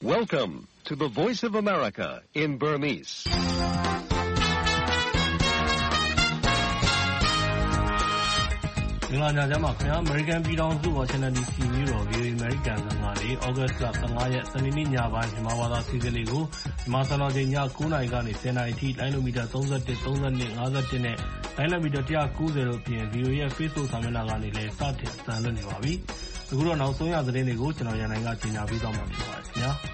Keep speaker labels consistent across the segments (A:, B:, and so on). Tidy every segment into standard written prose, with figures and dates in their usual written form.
A: Welcome to the Voice of America in Burmese.
B: ။မင်္ဂလာညချမ်းပါခင်ဗျာ။ American ပြည်ထောင်စု Washington DC မြို့တော် VOA American စံငါလေး August လ 15 ရက် စနေနေ့ညပိုင်းမြန်မာဘာသာစီစဉ်လေးကိုမြန်မာစံတော်ချိန်ည 9 နာရီကနေ 10 နာရီအထိလိုင်းလိုမီတာ 31, 32, 51 နဲ့လိုင်းလိုမီတာ 190 တို့ဖြင့် VOA ရဲ့ Facebook စာမျက်နှာကနေလည်းစတင်အသံလွှင့်နေပါပြီ။အခုတော့နောက်ဆုံးရသတင်းတွေကိုကျွန်တော်ရန်နိုင်ကကြီးညာပေးသွားမှာဖြစ်ပါတယ်ခင်ဗျာ။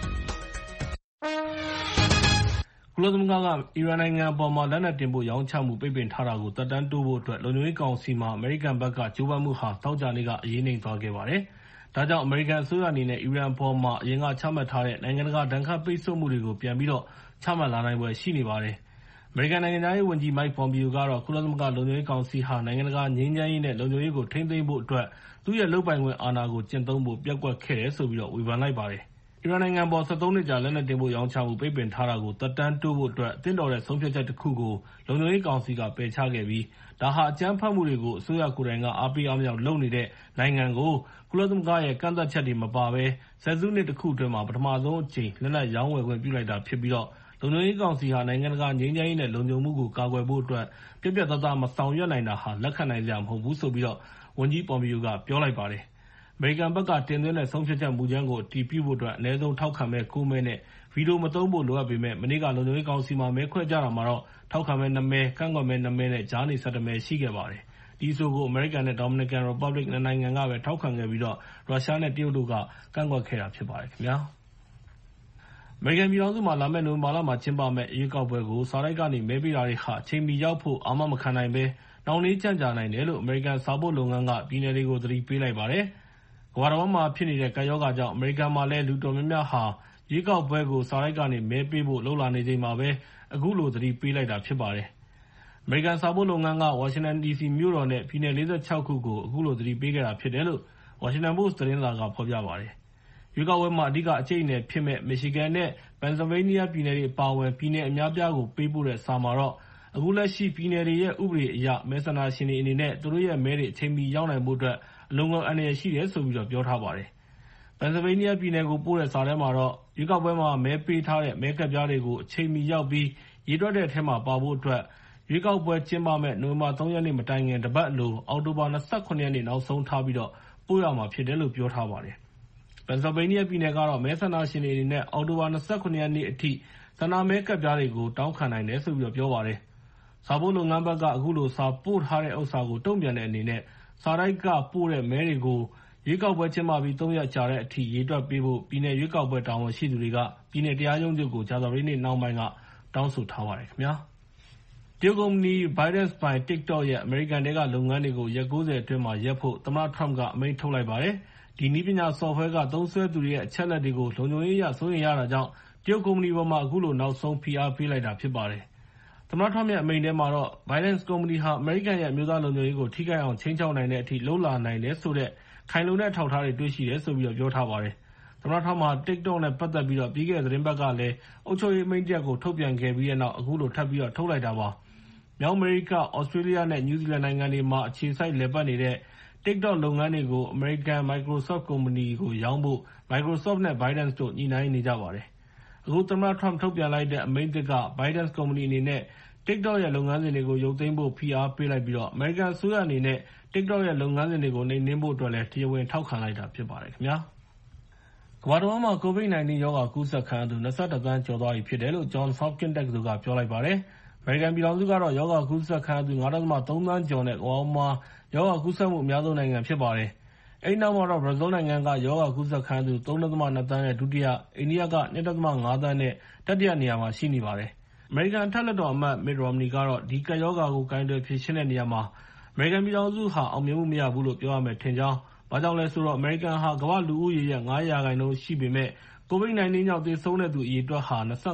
B: ကုလသမဂ္ဂကအီရန်နိုင်ငံအပေါ်လက်နက်တင်ပို့ရောင်းချမှုပိတ်ပင်ထားတာကိုသက်တမ်းတိုးဖို့အတွက်လုံခြုံရေးကောင်စီမှာအမေရိကန်ဘက်ကကြိုးပမ်းမှုဟာသောကြာနေ့ကအရေးနိမ့်သွားခဲ့ပါတယ်။ဒါကြောင့်အမေရိကန်အစိုးရအနေနဲ့အီရန်အပေါ်အရင်ကချမှတ်ထားတဲ့နိုင်ငံတကာဒဏ်ခတ်ပိတ်ဆို့မှုတွေကိုပြန်ပြီးတော့ချမှတ်လာနိုင်ဖွယ်ရှိနေပါတယ်။အမေရိကန်နိုင်ငံသားရေးဝန်ကြီး Mike Pompeo ကတော့ကုလသမဂ္ဂလုံခြုံရေးကောင်စီဟာနိုင်ငံတကာငြိမ်းချမ်းရေးနဲ့လုံခြုံရေးကိုထိန်းသိမ်းဖို့အတွက်သူ့ရဲ့လုပ်ပိုင်ခွင့်အာဏာကိုကျင့်သုံးဖို့ပျက်ကွက်ခဲ့တယ်ဆိုပြီးဝေဖန်လိုက်ပါတယ်။အီရန်နိုင်ငံပေါ် 73 နှစ်ကြာလက်နက်တင်ပို့ရောင်းချမှုပိတ်ပင်ထားတာကိုသက်တမ်းတိုးဖို့အတွက်သင့်တော်တဲ့ဆုံးဖြတ်ချက်တစ်ခုကိုလုံခြုံရေးကောင်စီကပယ်ချခဲ့ပြီးဒါဟာအကြမ်းဖက်မှုတွေကိုအစိုးရကိုယ်တိုင်ကအားပေးအားမြောက်လုပ်နေတဲ့နိုင်ငံကိုကုလသမဂ္ဂရဲ့ကန့်သတ်ချက်တွေမပါဘဲဆယ်စုနှစ်တစ်ခုအတွင်းမှာပထမဆုံးအကြိမ်လက်နက်ရောင်းဝယ်ခွင့်ပြုလိုက်တာဖြစ်ပြီးတော့လုံခြုံရေးကောင်စီဟာနိုင်ငံတကာငြိမ်းချမ်းရေးနဲ့လုံခြုံမှုကိုကာကွယ်ဖို့အတွက်ပြတ်ပြတ်သားသားမဆောင်ရွက်နိုင်တာဟာလက်ခံနိုင်စရာမဟုတ်ဘူးဆိုပြီးတော့ဝန်ကြီး Pompeo ကပြောလိုက်ပါတယ်။အမေရိကန်ဘက်ကတင်သွင်းတဲ့ဆုံးဖြတ်ချက်မူကြမ်းကိုအတည်ပြုဖို့အတွက်အနည်းဆုံးထောက်ခံမဲ9မဲနဲ့ဗီတိုမသုံးဖို့လိုအပ်ပေမဲ့မနေ့ကလုံခြုံရေးကောင်စီမှာမဲခွဲကြတာမှာတော့ထောက်ခံမဲ2မဲကန့်ကွက်မဲ2မဲနဲ့ကြားနေ17မဲရှိခဲ့ပါတယ်။ဒီအဆိုကိုအမေရိကန်နဲ့ Dominican Republic နိုင်ငံကပဲထောက်ခံခဲ့ပြီးတော့ရုရှားနဲ့တရုတ်တို့ကကန့်ကွက်ခဲ့တာဖြစ်ပါတယ်ခင်ဗျာ။အမေရိကန်ပြည်ထောင်စုမှာလာမယ့်နိုဝင်ဘာလမှာကျင်းပမယ့်ရွေးကောက်ပွဲကိုစာတိုက်ကနေမဲပေးတာတွေဟာအချိန်မီရောက်ဖို့အာမမခံနိုင်ပဲနှောင့်နှေးကြန့်ကြာနိုင်တယ်လို့အမေရိကန်စာပို့လုပ်ငန်းကပြည်နယ်တွေကိုသတိပေးလိုက်ပါတယ်။ကမ္ဘာတော်မှာဖြစ်နေတဲ့ကပ်ရောဂါကြောင့်အမေရိကန်မှာလည်းလူတော်များများဟာရွေးကောက်ပွဲကိုစာတိုက်ကနေမဲပေးဖို့လှုပ်လာနေချိန်မှာပဲအခုလိုသတိပေးလိုက်တာဖြစ်ပါတယ်။အမေရိကန်စာပို့လုပ်ငန်းကဝါရှင်တန် DC မြို့တော်နဲ့ပြည်နယ်46ခုကိုအခုလိုသတိပေးခဲ့တာဖြစ်တယ်လို့ Washington Post သတင်းစာကဖော်ပြပါတယ်။ရွေးကောက်ပွဲမှာအဓိကအကျိတ်အနယ်ဖြစ်မဲ့ Michigan နဲ့ Pennsylvania ပြည်နယ်တွေအပါအဝင်ပြည်နယ်အများပြားကိုပေးပို့တဲ့စာမှာတော့အခုလက်ရှိပြည်နယ်တွေရဲ့ဥပဒေအရမဲဆန္ဒရှင်တွေအနေနဲ့သူတို့ရဲ့မဲတွေအချိန်မီရောက်နိုင်ဖို့အတွက်အလွန်အန္တရာယ်ရှိတယ်ဆိုပြီးတော့ပြောထားပါတယ်။ Pennsylvania ပြည်နယ်ကိုပို့တဲ့စာထဲမှာတော့ရွေးကောက်ပွဲမှာမဲပေးထားတဲ့မဲကဒ်ပြားတွေကိုအချိန်မီရောက်ပြီးရေတွက်တဲ့အထဲမှာပါဖို့အတွက်ရွေးကောက်ပွဲကျင်းပမဲ့နိုဝင်ဘာ 3 ရက်နေ့မတိုင်ခင်တပတ်အလိုအောက်တိုဘာ 29 ရက်နေ့နောက်ဆုံးထားပြီးတော့ပို့ရမှာဖြစ်တယ်လို့ပြောထားပါတယ်။ Pennsylvania ပြည်နယ်ကတော့မဲဆန္ဒရှင်တွေအနေနဲ့အောက်တိုဘာ 29 ရက်နေ့အထိဆန္ဒမဲကဒ်ပြားတွေကိုတောင်းခံနိုင်တယ်ဆိုပြီးတော့ပြောပါတယ်။စာပို့လုပ်ငန်းဘက်ကအခုလိုစာပို့ထားတဲ့ဥစ္စာကိုတုံ့ပြန်တဲ့အနေနဲ့စာတိုက်ကပို့တဲ့မဲတွေကိုရွေးကောက်ပွဲကျင်းပပြီး3ရက်ကြာတဲ့အထိရေတွက်ပေးဖို့ပြည်နယ်ရွေးကောက်ပွဲတာဝန်ရှိသူတွေကပြည်နယ်တရားရုံးချုပ်ကိုကြာသပတေးနေ့နှောင်းပိုင်းကတောင်းဆိုထားပါတယ်ခင်ဗျာ။တရုတ်ကုမ္ပဏီ ByteDance ပိုင် TikTok ရဲ့အမေရိကန်ထဲကလုပ်ငန်းတွေကိုရက် 90 အတွင်းမှာရပ်ဖို့သမ္မတ Trump ကအမိန့်ထုတ်လိုက်ပါတယ်။ဒီနည်းပညာ software ကသုံးစွဲသူတွေရဲ့အချက်အလက်တွေကိုလုံခြုံရေးအရစိုးရိမ်ရတာကြောင့်တရုတ်ကုမ္ပဏီပေါ်မှာအခုလိုနောက်ဆုံးဖိအားပေးလိုက်တာဖြစ်ပါတယ်။သမ္မတ Trump ရဲ့အမိန့်ထဲမှာတော့ ByteDance ကုမ္ပဏီဟာအမေရိကန်ရဲ့အမျိုးသားလုံခြုံရေးကိုထိခိုက်အောင်ခြိမ်းခြောက်နိုင်တဲ့အထိလုပ်လာနိုင်တယ်ဆိုတဲ့ခိုင်လုံတဲ့အထောက်အထားတွေတွေ့ရှိတယ်ဆိုပြီးတော့ပြောထားပါတယ်။သမ္မတ Trump ဟာ TikTok နဲ့ပတ်သက်ပြီးတော့ပြီးခဲ့တဲ့သတင်းပတ်ကလည်းအုပ်ချုပ်ရေးအမိန့်တစ်ရပ်ကိုထုတ်ပြန်ခဲ့ပြီးတဲ့နောက်အခုလိုထပ်ပြီးတော့ထုတ်လိုက်တာပါ။မြောက်အမေရိက၊ Australia နဲ့ New Zealand နိုင်ငံတွေမှာအခြေစိုက်လည်ပတ်နေတဲ့ TikTok လုပ်ငန်းတွေကိုအမေရိကန် Microsoft ကုမ္ပဏီကိုရောင်းဖို့ Microsoft နဲ့ ByteDance တို့ညှိနှိုင်းနေကြပါတယ်။အခုသမ္မတ Trump ထုတ်ပြန်လိုက်တဲ့အမိန့်သစ်က ByteDance ကုမ္ပဏီအနေနဲ့ TikTok ရဲ့လုပ်ငန်းစဉ်တွေကိုရုပ်သိမ်းဖို့ဖိအားပေးလိုက်ပြီးတော့အမေရိကန်အစိုးရအနေနဲ့ TikTok ရဲ့လုပ်ငန်းစဉ်တွေကိုနှိမ်နင်းဖို့အတွက်လည်းတရားဝင်ထောက်ခံလိုက်တာဖြစ်ပါတယ်ခင်ဗျာ။ကမ္ဘာတော်မှာ COVID-19 ရောဂါကူးစက်ခံရသူ21 သန်းကျော်သွားပြီဖြစ်တယ်လို့ Johns Hopkins တက္ကသိုလ်ကပြောလိုက်ပါတယ်။အမေရိကန်ပြည်ထောင်စုကတော့ရောဂါကူးစက်ခံရသူ 5.3 သန်းကျော်နဲ့ကမ္ဘာပေါ်မှာရောဂါကူးစက်မှုအများဆုံးနိုင်ငံဖြစ်ပါတယ်။အဲဒီနောက်မှာတော့ Brazil နိုင်ငံကရောဂါကူးစက်ခံရသူ 3.2 သန်းနဲ့ဒုတိယ၊ အိန္ဒိယက 2.5 သန်းနဲ့တတိယနေရာမှာရှိနေပါတယ်။အမေရိကန်အထက်လွှတ်တော်အမတ် Mitt Romney ကတော့ဒီကပ်ရောဂါကိုကိုင်တွယ်ဖြေရှင်းတဲ့နေရာမှာအမေရိကန်ပြည်ထောင်စုဟာအောင်မြင်မှုမရဘူးလို့ပြောရမယ်ထင်ကြောင်းဘာကြောင့်လဲဆိုတော့အမေရိကန်ဟာကမ္ဘာလူဦးရေရဲ့ 9% ရှိပေမဲ့ COVID-19 ကြောင့်သေဆုံးတဲ့သူအရေအတွက်ဟာ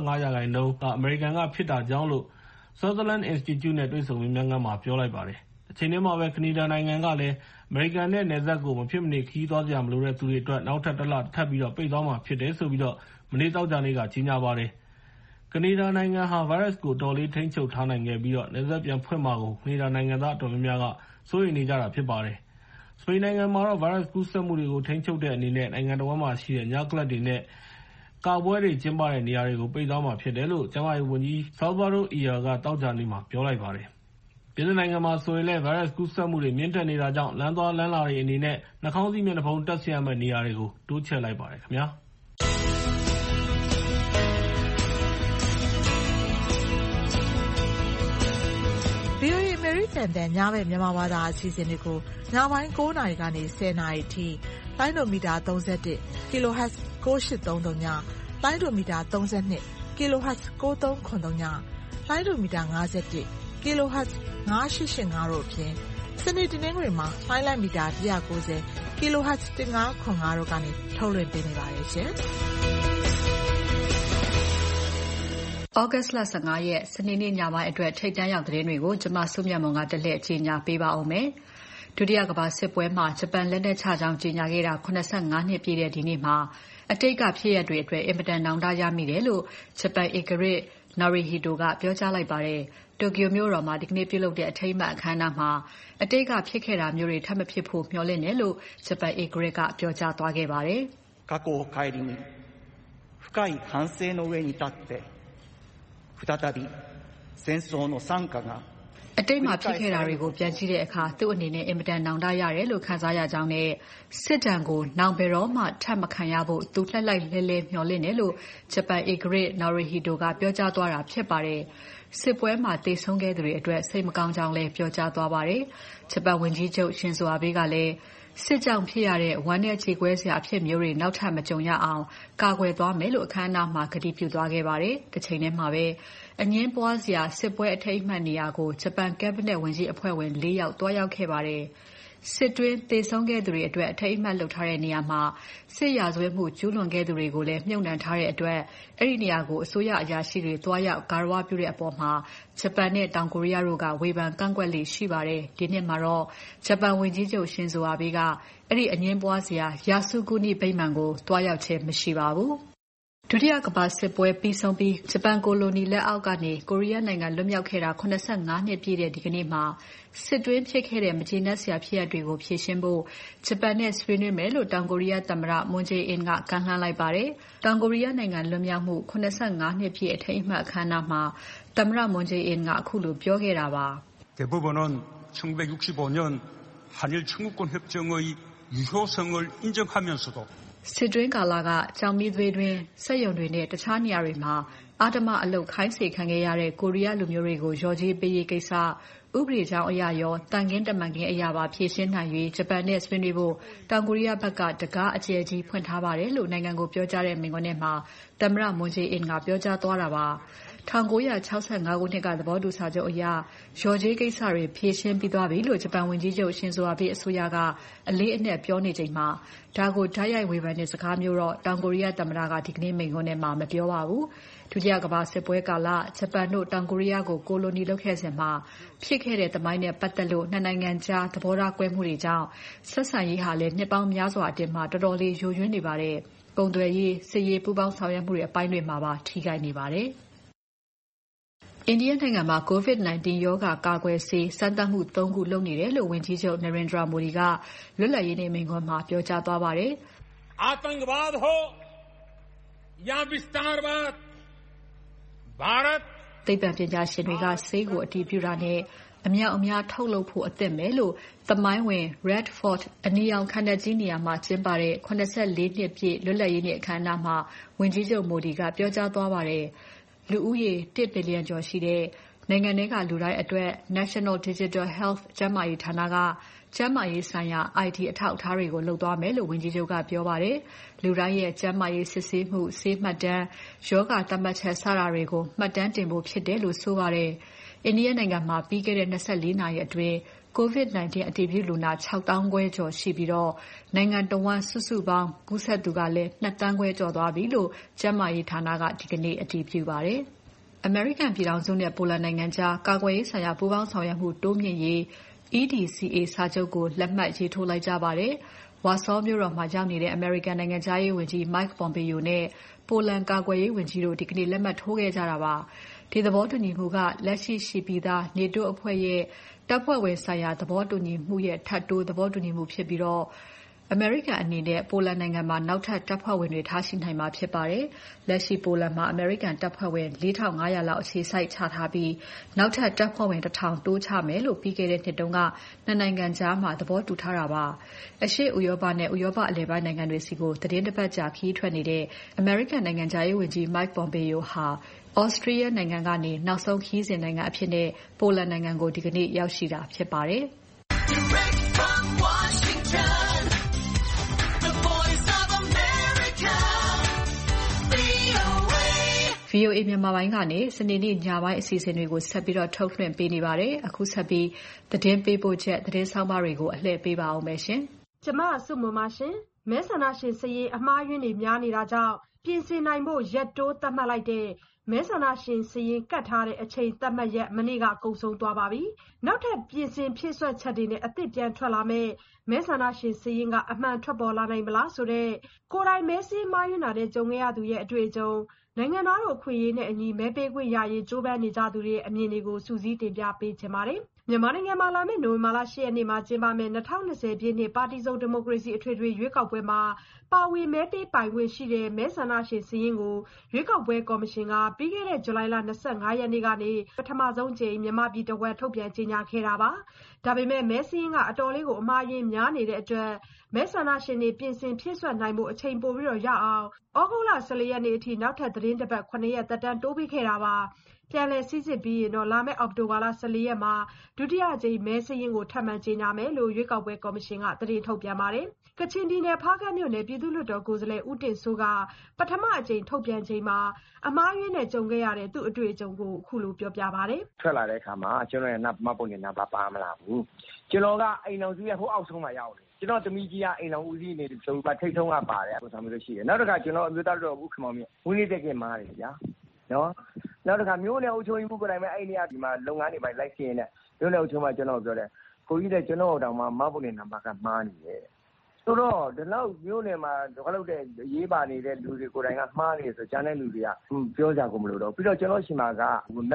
B: 25% ကအမေရိကန်ကဖြစ်တာကြောင့်လို့ Sutherland Institute နဲ့တွေ့ဆုံမေးမြန်းခန်းမှာပြောလိုက်ပါတယ်။တချိန်တည်းမှာပဲကနေဒါနိုင်ငံကလည်းအမေရိကန်နဲ့နယ်စပ်ကိုမဖြစ်မနေခရီးသွားစရာမလိုတဲ့သူတွေအတွက်နောက်ထပ်တစ်လထပ်ပြီးတော့ပိတ်သွားမှာဖြစ်တယ်ဆိုပြီးတော့မနေ့သောကြာနေ့ကကြေညာပါတယ်။ကနေဒါနိုင်ငံဟာဗိုင်းရပ်စ်ကိုတော်လေးထိန်းချုပ်ထားနိုင်ခဲ့ပြီးတော့နယ်စပ်ပြန်ဖွင့်မှာကိုကနေဒါနိုင်ငံသားအတော်များများကစိုးရိမ်နေကြတာဖြစ်ပါတယ်။စပိန်နိုင်ငံမှာတော့ဗိုင်းရပ်စ်ကူးစက်မှုတွေကိုထိန်းချုပ်တဲ့အနေနဲ့နိုင်ငံတော်မှာရှိတဲ့ညကလပ်တွေနဲ့ကာပွဲတွေကျင်းပတဲ့နေရာတွေကိုပိတ်သွားမှာဖြစ်တယ်လို့ကျန်းမာရေးဝန်ကြီး Salvador Illa ကသောကြာနေ့မှာပြောလိုက်ပါတယ်။ ပြင်သစ်နိုင်ငံမှာဆိုရင်လည်းဗိုင်းရပ်စ်ကူးစက်မှုတွေမြင့်တက်နေတာကြောင့်လမ်းသွားလမ်းလာတွေအနေနဲ့နှာခေါင်းစည်းမျက်နှာဖုံးတပ်ဆင်ရမယ့်နေရာတွေကိုတိုးချဲ့လိုက်ပါတယ်ခင်ဗျာ။
C: VOA အမေရိကန်တန်ညဘက်မြန်မာဘာသာအစီအစဉ်တွေကိုညပိုင်း 9 နာရီကနေ 10 နာရီအထိလိုင်းဒိုမီတာ 31 kHz 9833 ည၊လိုင်းဒိုမီတာ 32 kHz 9373 ည၊လိုင်းဒိုမီတာ 51 kHz 9885 တို့အပြင်စနေတနင်္ဂနွေမှာလိုင်းလိုက်မီတာ 190 kHz 1505 တို့ကနေထုတ်လွှင့်ပေးနေပါတယ်ရှင်။
D: August လ 15 ရက်စနေနေ့ညပိုင်းအတွက်ထိပ်တန်းရောက်သတင်းတွေကိုကျွန်မစုမြတ်မွန်ကတက်လက်ကြီးညာပေးပါဦးမယ်။ဒုတိယကမ္ဘာစစ်ပွဲမှာဂျပန်လက်နက်ချကြောင်းကြေညာခဲ့တာ85နှစ်ပြည့်တဲ့ဒီနေ့မှာအတိတ်ကဖြစ်ရပ်တွေအတွက်အင်မတန်နောင်တရမိတယ်လို့ဂျပန်ဧကရာဇ် Narihito ကပြောကြားလိုက်ပါတယ်။တိုကျိုမြို့တော်မှာဒီကနေ့ပြုလုပ်တဲ့အထိမ်းအမှတ်အခမ်းအနားမှာအတိတ်ကဖြစ်ခဲ့တာမျိုးတွေထပ်မဖြစ်ဖို့မျှော်လင့်တယ်လို့ဂျပန်ဧကရာဇ်ကပြောကြားသွားခဲ့ပါတယ်။
E: 過去を顧み深い反省の上に立って再び戦争の惨禍が
D: အတိတ်မှာဖြစ်ခဲ့တာတွေကိုပြန်ကြည့်တဲ့အခါသူ့အနေနဲ့အင်မတန်နောင်တရတယ်လို့ခံစားရကြောင်းနဲ့စစ်တမ်းကိုနောင်ဘယ်တော့မှထပ်မခံရဖို့သူလှိုက်လှိုက်လဲလဲမျှော်လင့်တယ်လို့ဂျပန်ဧကရာဇ် Narihito ကပြောကြားသွားတာဖြစ်ပါတယ်။စစ်ပွဲမှာသေဆုံးခဲ့သူတွေအတွက်စိတ်မကောင်းကြောင်းလည်းပြောကြားသွားပါတယ်။ဂျပန်ဝန်ကြီးချုပ်ရှင်ဇိုအာဘေးကလည်းစစ်ကြောင့်ဖြစ်ရတဲ့ဝမ်းနည်းကြေကွဲစရာအဖြစ်မျိုးတွေနောက်ထပ်မကြုံရအောင်ကာကွယ်သွားမယ်လို့အခမ်းအနားမှာကတိပြုသွားခဲ့ပါတယ်။တစ်ချိန်တည်းမှာပဲအငင်းပွားစရာစစ်ပွဲအထိမ်းအမှတ်နေရာကိုဂျပန်ကက်ဘိနက်ဝန်ကြီးအဖွဲ့ဝင် 4 ယောက်တွားရောက်ခဲ့ပါတယ်။စစ်တွင်းသေဆုံးခဲ့သူတွေအတွက်အထိမ်းအမှတ်လုပ်ထားတဲ့နေရာမှာစစ်ရာဇဝတ်မှုကျူးလွန်ခဲ့သူတွေကိုလည်းမြှုပ်နှံထားတဲ့အတွက်အဲ့ဒီနေရာကိုအစိုးရအရာရှိတွေတွားရောက်ဂါရဝပြုတဲ့အပေါ်မှာဂျပန်နဲ့တောင်ကိုရီးယားတို့ကဝေဖန်ကန့်ကွက်လေ့ရှိပါတယ်။ဒီနှစ်မှာတော့ဂျပန်ဝန်ကြီးချုပ်ရှင်ဇိုအာဘေးကအဲ့ဒီအငင်းပွားစရာယာစုကူနိဗိမာန်ကိုတွားရောက်ခြင်းမရှိပါဘူး။ဒုတိယကမ္ဘာစစ်ပွဲပြီးဆုံးပြီးဂျပန်ကိုလိုနီလက်အောက်ကနေကိုရီးယားနိုင်ငံလွတ်မြောက်ခဲ့တာ85နှစ်ပြည့်တဲ့ဒီကနေ့မှာစစ်တွင်းဖြစ်ခဲ့တဲ့မကျေနပ်စရာဖြစ်ရပ်တွေကိုဖြေရှင်းဖို့ဂျပန်နဲ့ဆွေးနွေးမယ်လို့တောင်ကိုရီးယားသမ္မတမွန်ဂျေအင်ကကမ်းလှမ်းလိုက်ပါတယ်။တောင်ကိုရီးယားနိုင်ငံလွတ်မြောက်မှု85နှစ်ပြည့်အထိမ်းအမှတ်အခမ်းအနားမှာသမ္မတမွန်ဂျေအင်ကအခုလိုပြောခဲ့တာပါ။
F: 대부분은 1965년 한일 청구권 협정의 유효성을 인정하면서도
D: စစ်တွင်းကာလကကြောင်မီးသွေးတွင်းစက်ရုံတွေနဲ့တခြားနေရာတွေမှာအာတမအလုပ်ခိုင်းစေခံခဲ့ရတဲ့ကိုရီးယားလူမျိုးတွေကိုရော်ကြေးပေးရေးကိစ္စဥပဒေကြောင်းအရာရောတန်ခင်းတမန်ခင်းအရာပါဖြေရှင်းနိုင်၍ဂျပန်နဲ့ဆွေးနွေးဖို့တောင်ကိုရီးယားဘက်ကတကားအကျယ်ကြီးဖွင့်ထားပါတယ်လို့နိုင်ငံကိုပြောကြားတဲ့မိန့်ခွန်းထဲမှာသမ္မတမွန်ဂျေအင်ကပြောကြားသွားတာပါ1965ခုနှစ်ကသဘောတူစာချုပ်အရရော်ကြေးကိစ္စတွေဖြေရှင်းပြီးသွားပြီလို့ဂျပန်ဝန်ကြီးချုပ်ရှင်ဇိုအာဘေးအစိုးရကအလေးအနက်ပြောနေချိန်မှာဒါကိုဓာတ်ရိုက်ဝေဖန်တဲ့စကားမျိုးတော့တောင်ကိုရီးယားသမ္မတကဒီကနေ့မိန့်ခွန်းထဲမှာမပြောပါဘူး။ဒုတိယကမ္ဘာစစ်ပွဲကာလဂျပန်တို့တောင်ကိုရီးယားကိုကိုလိုနီလုပ်ခဲ့စဉ်မှာဖြစ်ခဲ့တဲ့သမိုင်းနဲ့ပတ်သက်လို့နှစ်နိုင်ငံကြားသဘောထားကွဲမှုတွေကြောင့်ဆက်ဆံရေးဟာလည်းနှစ်ပေါင်းများစွာအတွင်းမှာတော်တော်လေးယိုယွင်းနေပါတယ်။ကုန်သွယ်ရေးစစ်ရေးပူးပေါင်းဆောင်ရွက်မှုတွေအပိုင်းတွေမှာပါထိခိုက်နေပါတယ်။အိန္ဒိယနိုင်ငံမှာ COVID-19 ရောဂါကာကွယ်ဆေးစမ်းသပ်မှု3ခုလုပ်နေတယ်လို့ဝန်ကြီးချုပ် Narendra Modi ကလွတ်လပ်ရေးနေ့မိန့်ခွန်းမှာပြောကြားသွားပါတယ်
G: ။ आतंकवाद हो या विस्तारवाद भारत
D: သိပ္ပံပညာရှင်တွေကဆေးကိုအတည်ပြုတာနဲ့အမြောက်အများထုတ်လုပ်ဖို့အသင့်ပဲလို့သမိုင်းဝင် Red Fort အနီရောင်ခံတပ်ကြီးနေရာမှာကျင်းပတဲ့84နှစ်ပြည့်လွတ်လပ်ရေးနေ့အခမ်းအနားမှာဝန်ကြီးချုပ် Modi ကပြောကြားသွားပါတယ်။လူဦးရေ1 ဘီလီယံကျော်ရှိတဲ့နိုင်ငံထဲကလူတိုင်းအတွက် National Digital Health ကျန်းမာရေးဌာနကကျန်းမာရေးဆိုင်ရာ IT အထောက်အထားတွေကိုလုပ်သွားမယ်လို့ဝန်ကြီးချုပ်ကပြောပါတယ်။လူတိုင်းရဲ့ကျန်းမာရေးစစ်ဆေးမှုဆေးမှတ်တမ်းယောဂသတ်မှတ်ချက်စတာတွေကိုမှတ်တမ်းတင်ဖို့ဖြစ်တယ်လို့ဆိုပါတယ်။အိန္ဒိယနိုင်ငံမှာပြီးခဲ့တဲ့24နာရီအတွင်းCOVID-19 အတည်ပြုလူနာ6,000 ခွဲကျော်ရှိပြီးတော့နိုင်ငံတော်ဝန်စုစုပေါင်းကူးစက်သူကလည်း2,000 ခွဲကျော်သွားပြီလို့ကျန်းမာရေးဌာနကဒီကနေ့အတည်ပြုပါတယ်။ အမေရိကန်ပြည်ထောင်စုနဲ့ပိုလန်နိုင်ငံကြားကာကွယ်ရေးဆိုင်ရာပူးပေါင်းဆောင်ရွက်မှုတိုးမြှင့်ရေး EDCA စာချုပ်ကိုလက်မှတ်ရေးထိုးလိုက်ကြပါတယ်။ဝါဆောမြို့တော်မှာရောက်နေတဲ့အမေရိကန်နိုင်ငံခြားရေးဝန်ကြီး Mike Pompeo နဲ့ပိုလန်ကာကွယ်ရေးဝန်ကြီးတို့ဒီကနေ့လက်မှတ်ထိုးခဲ့ကြတာပါ။ဒီသဘောတူညီမှုကလက်ရှိရှိပြီးသား NATO အဖွဲ့ရဲ့တပ်ဖွဲ့ဝင်ဆိုင်ရာသဘောတူညီမှုရဲ့ထပ်တိုးသဘောတူညီမှုဖြစ်ပြီးတော့အမေရိကန်အနေနဲ့ပိုလန်နိုင်ငံမှာနောက်ထပ်တပ်ဖွဲ့ဝင်တွေထားရှိနိုင်မှာဖြစ်ပါတယ်။လက်ရှိပိုလန်မှာအမေရိကန်တပ်ဖွဲ့ဝင် 4,500 လောက်အခြေစိုက်ချထားပြီးနောက်ထပ်တပ်ဖွဲ့ဝင် 1,000 တိုးချမယ်လို့ပြီးခဲ့တဲ့နှစ်တုန်းကနှစ်နိုင်ငံကြားမှာသဘောတူထားတာပါ။အရှေ့ဥရောပနဲ့ဥရောပအလယ်ပိုင်းနိုင်ငံတွေစီကိုသတင်းတစ်ပတ်ကြာခရီးထွက်နေတဲ့အမေရိကန်နိုင်ငံခြားရေးဝန်ကြီး Mike Pompeo ဟာAustria နိုင်ငံကနေနောက်ဆုံးခရီးစဉ်နိုင်ငံအဖြစ်နဲ့ပိုလန်နိုင်ငံကိုဒီကနေ့ရောက်ရှိတာဖြစ်ပါတယ်။ VOA မြန်မာပိုင်းကနေစနေနေ့ညပိုင်းအစီအစဉ်တွေကိုဆက်ပြီးထုတ်လွှင့်ပေးနေပါတယ်။အခုဆက်ပြီးသတင်းပေးပို့ချက်သတင်းဆောင်မတွေကိုအလှည့်ပေးပါအောင်မယ်ရှင်
H: ။ကျမစုမမရှင်မဲဆန္ဒရှင်စရေးအမှားယွင်းတွေများနေတာကြောင့်ပြင်ဆင်နိုင်ဖို့ရက်တိုးသတ်မှတ်လိုက်တဲ့မဲဆန္ဒရှင်စရေးကတ်ထားတဲ့အချိန်သတ်မှတ်ရက်မနေ့ကကုန်ဆုံးသွားပါပြီ။နောက်ထပ်ပြင်ဆင်ဖြည့်ဆွတ်ချက်တွေနဲ့အသစ်ပြန်ထွက်လာမဲ့မဲဆန္ဒရှင်စရေးကအမှန်ထွက်ပေါ်လာနိုင်မလားဆိုတဲ့ကိုယ်တိုင်မဲစည်းမှားယွင်းတာတဲ့ကြုံခဲ့ရသူရဲ့အတွေ့အကြုံနိုင်ငံသားတို့ခွင့်ရေးနဲ့အညီမဲပေးခွင့်ရရေးကြိုးပမ်းနေကြသူတွေရဲ့အမြင်တွေကိုစူးစီးတင်ပြပေးချင်ပါတယ်။မြန်မာနိုင်ငံမှာလာမယ့်နိုဝင်ဘာလ 8 ရက်နေ့မှာကျင်းပမယ့်2020ပြည့်နှစ်ပါတီစုံဒီမိုကရေစီအထွေထွေရွေးကောက်ပွဲမှာပါဝင်မဲပေးပိုင်ခွင့်ရှိတဲ့မဲဆန္ဒရှင်စာရင်းကိုရွေးကောက်ပွဲကော်မရှင်ကပြီးခဲ့တဲ့ဇူလိုင်လ25ရက်နေ့ကနေပထမဆုံးကြိမ်မြန်မာပြည်တဝက်ထုတ်ပြန်ကြေညာခဲ့တာပါ။ဒါပေမဲ့မဲစာရင်းကအတော်လေးကိုအမှားယွင်းများနေတဲ့အတွက်မဲဆန္ဒရှင်တွေပြင်ဆင်ဖြည့်စွက်နိုင်ဖို့အချိန်ပိုပြီးရအောင်ဩဂုတ်လ14ရက်နေ့အထိနောက်ထပ်သတင်းတစ်ပတ်9ရက်သက်တမ်းတိုးပေးခဲ့တာပါ။ပြန်လည်စိစစ်ပြီးရင်တော့လာမယ့်အောက်တိုဘာလ14ရက်မှာဒုတိယကြိမ်မဲစာရင်းကိုထပ်မံကြေညာမယ်လို့ရွေးကောက်ပွဲကော်မရှင်ကသတင်းထုတ်ပြန်ပါတယ်။ကချင်ပြည်နယ်ဖားကန့်မြို့နယ်ပြည်သူ့လွှတ်တော်ကိုယ်စားလှယ်ဦးတင်စိုးကပထမအကြိမ်ထုတ်ပြန်ချိန်မှာအမှားယွင်းနဲ့ကြုံခဲ့ရတဲ့သူ့အတွေ့အကြုံကိုအခုလိုပြောပြပါတယ်
I: ။ထွက်လာတဲ့အခါမှာကျွန်တော်ရဲ့မှတ်ပုံတင်နံပါတ်ပါမလာဘူး။ကျွန်တော်ကအိမ်တော်စုရဲ့ဟိုအောက်ဆုံးမှာရောက်တယ်။ကျွန်တော်သမီးကြီးကအိမ်တော်ဦးစီးနေဆိုပြီးထိတ်ထုံးကပါတယ်ပုံစံမျိုးရှိတယ်။နောက်တစ်ခါကျွန်တော်အမျိုးသားတော်ဦးခင်မောင်မြင့်ဝင်းလေးတက်ကင်မားတယ်ဗျာ။နော်နောက်တစ်ခါမျိုးနယ်အုပ်ချုပ်ရေးမှုကိုယ်တိုင်ပဲအဲ့ဒီနေရာဒီမှာလုပ်ငန်းတွေပိုင်းလိုက်ရှင်းနေမျိုးနယ်အုပ်ချုပ်မှကျွန်တော်ပြောတယ်ကိုကြီးတဲ့ကျွန်တော်တောင်မှမှတ်ပုံတင်နံပါတ်ကမှားနေတယ်ဆိုတော့ဒီလောက်မျိုးနယ်မှာဒီလောက်တဲ့ရေးပါနေတဲ့လူတွေကိုယ်တိုင်ကမှားနေဆိုကျန်တဲ့လူတွေကပြောကြကုန်မလို့တော့ပြီးတော့ကျွန်တော်ရှင်မာက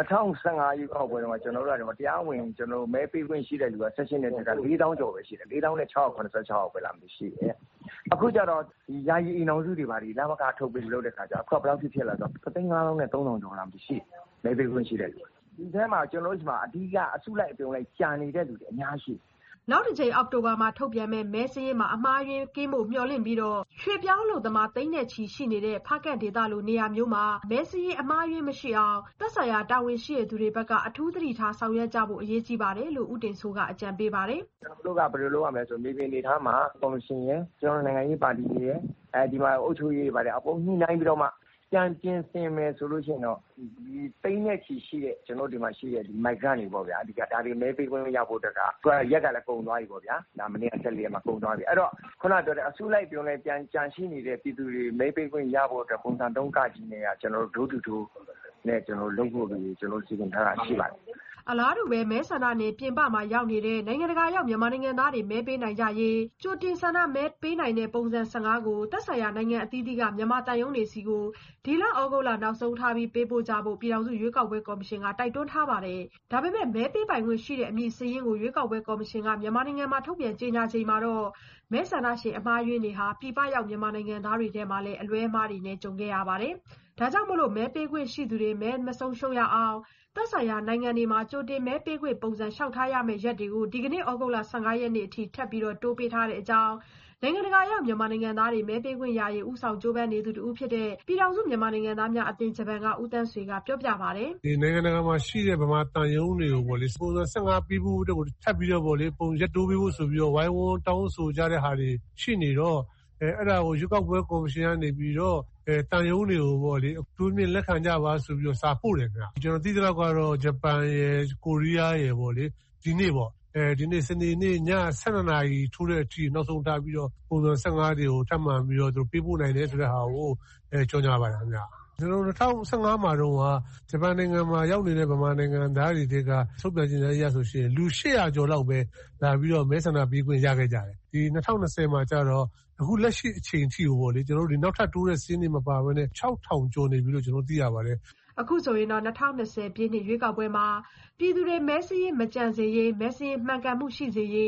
I: 2015ရွေးကောက်ပွဲတော့ကျွန်တော်တို့ကတရားဝင်ကျွန်တော်မဲပေးခွင့်ရှိတဲ့လူက16နဲ့တက်က4000ကျော်ပဲရှိတယ်4686ပဲလာမရှိတယ်အခုကျတော့ဒီယာယီအိမ်အောင်စုတွေပါဒီလမ်းမကထုတ်ပြီးလို့တဲ့ခါကျအခုဘယ်လောက်ဖြစ်လာတော့3500နဲ့3000ကျော်လာမရှိမဲပေးခွင့်ရှိတဲ့လူဒီထဲမှာကျွန်တော်တို့ဒီမှာအဓိကအစုလိုက်အပြုံလိုက်ကြာနေတဲ့လူတွေအများရှိ
H: နောက်တစ်ချိန်အောက်တိုဘာမှာထုတ်ပြန်မဲ့မဲစင်းမှာအမှားယွင်းကင်းဖို့မျှော်လင့်ပြီးတော့ရွှေပြောင်းလို့သမားသိန်းနဲ့ချီရှိနေတဲ့ဖားကန့်ဒေသလိုနေရာမျိုးမှာမဲစင်းအမှားယွင်းမရှိအောင်သက်ဆိုင်ရာတာဝန်ရှိတဲ့သူတွေဘက်ကအထူးသတိထားဆောင်ရွက်ကြဖို့အရေးကြီးပါတယ်လို့ဦးတင်စိုးကအကြံပေးပါတယ်
I: ကျွန်တော်တို့ကဘယ်လိုလုပ်ရမလဲဆိုမြေပြင်နေထားမှာကော်မရှင်ရဲ့ကျွန်တော်နိုင်ငံရေးပါတီတွေရဲ့ဒီမှာအုပ်ချုပ်ရေးပါတယ်အကုန်ညှိနှိုင်းပြီးတော့မှပြန်ပြင်ဆင်မယ်ဆိုလို့ရှိရင်တော့ဒီသိန်းနဲ့ချီရှိတဲ့ကျွန်တော်ဒီမှာရှိတဲ့ဒီမိုက်ဂရန့်တွေပေါ့ဗျာအဓိကဒါတွေမဲပေးခွင့်ရဖို့တက်ကသူကရက်ကလည်းကုန်သွားပြီပေါ့ဗျာဒါမနေ့က14ရက်မှာကုန်သွားပြီအဲ့တော့ခုနပြောတဲ့အစုလိုက်ပြုံလိုက်ပြန်ကြံရှိနေတဲ့ပြည်သူတွေမဲပေးခွင့်ရဖို့အတွက်ပုံစံ3ကကြီးနဲ့ကျွန်တော်တို့ဒိုးတူနဲ့ကျွန်တော်လုပ်ဖို့ကျွန်တော်စီစဉ်ထားတာရှိပါတယ်
H: အလားတူပဲမဲဆန္ဒနယ်ပြင်ပမှာရောက်နေတဲ့နိုင်ငံတကာရောက်မြန်မာနိုင်ငံသားတွေမဲပေးနိုင်ကြရေးကြိုတင်ဆန္ဒမဲပေးနိုင်တဲ့ပုံစံ15ကိုသက်ဆိုင်ရာနိုင်ငံအသီးသီးကမြန်မာတန်ယုံတွေစီကိုဒီလဩဂုတ်လနောက်ဆုံးထားပြီးပေးပို့ကြဖို့ပြည်ထောင်စုရွေးကောက်ပွဲကော်မရှင်ကတိုက်တွန်းထားပါတယ်။ဒါပေမဲ့မဲပေးပိုင်ခွင့်ရှိတဲ့အမည်စရင်းကိုရွေးကောက်ပွဲကော်မရှင်ကမြန်မာနိုင်ငံမှာထုတ်ပြန်ကြေညာချိန်မှာတော့မဲဆန္ဒရှင်အမှားယွင်းတွေဟာပြည်ပရောက်မြန်မာနိုင်ငံသားတွေထဲမှာလည်းအလွဲအမှားတွေနဲ့ကြုံခဲ့ရပါတယ်။ဒါကြောင့်မို့လို့မဲပေးခွင့်ရှိသူတွေမဲမဆုံးရှုံးရအောင်သက်ဆိုင်ရာနိုင်ငံတွေမှာကြိုတင်မဲပေးခွင့်ပုံစံလျှောက်ထားရမယ့်ရက်တွေကိုဒီကနေ့ဩဂုတ်လ15ရက်နေ့အထိထပ်ပြီးတိုးပေးထားတဲ့အကြောင်းနိုင်ငံတကာရောက်မြန်မာနိုင်ငံသားတွေမဲပေးခွင့်ရရေးဥဆောင်ကြိုးပမ်းနေသူတူဖြစ်တဲ့ပြည်ထောင်စုမြန်မာနိုင်ငံသားများအသင်းဂျပန်ကဦးတန်းဆွေကပြောပြပါတယ်
J: ဒီနိုင်ငံတကာမှာရှိတဲ့ဗမာတန်ယုံတွေကိုပေါ့လေပုံစံ15ပေးဖို့အတွက်ကိုထပ်ပြီးတော့ပေါ့လေပုံရက်တိုးပေးဖို့ဆိုပြီးတော့ဝိုင်းဝန်းတောင်းဆိုကြတဲ့ဟာတွေရှိနေတော့အဲ့ဒါကိုရွေးကောက်ပွဲကော်မရှင်ကနေပြီးတော့တန်ယုံတွေကိုပေါ့လေအထူးမြင့်လက်ခံကြပါဆိုပြီးတော့စာပို့တယ်ခင်ဗျကျွန်တော်သိသလောက်ကတော့ဂျပန်ရယ်ကိုရီးယားရယ်ပေါ့လေဒီနေ့ပေါ့ဒီနေ့စနေနေ့ည7:00နာရီထိုးတဲ့အထိနောက်ဆုံးထားပြီးတော့ပုံစံ15တွေကိုထပ်မှန်ပြီးတော့သူပေးပို့နိုင်တယ်ဆိုတဲ့ဟာကိုကြော်ညာပါတယ်ခင်ဗျကျွန်တော်2015မှာတော့ဂျပန်နိုင်ငံမှာရောက်နေတဲ့ဗမာနိုင်ငံသားတွေကထုတ်ပြန်ကြေညာရဆိုရှင်လူ800ကျော်လောက်ပဲလာပြီးတော့မဲဆန္ဒပေးခွင့်ရခဲ့ကြတယ်ဒီ2020မှာကျတော့အခုလက်ရှိအချိန်ထိကိုပေါ့လေကျွန်တော်တို့ဒီနောက်ထပ်တိုးတဲ့စင်းတွေမပါဘဲနဲ့6000ကျော်နေပြီလို့ကျွန်တော်သိရပါတယ်
H: အခုဆိုရင်တော့2020ပြည့်နှစ်ရွေးကောက်ပွဲမှာပြည်သူတွေမဲစည်းမကြံစေရေးမဲစည်းမှန်ကန်မှုရှိစေရေး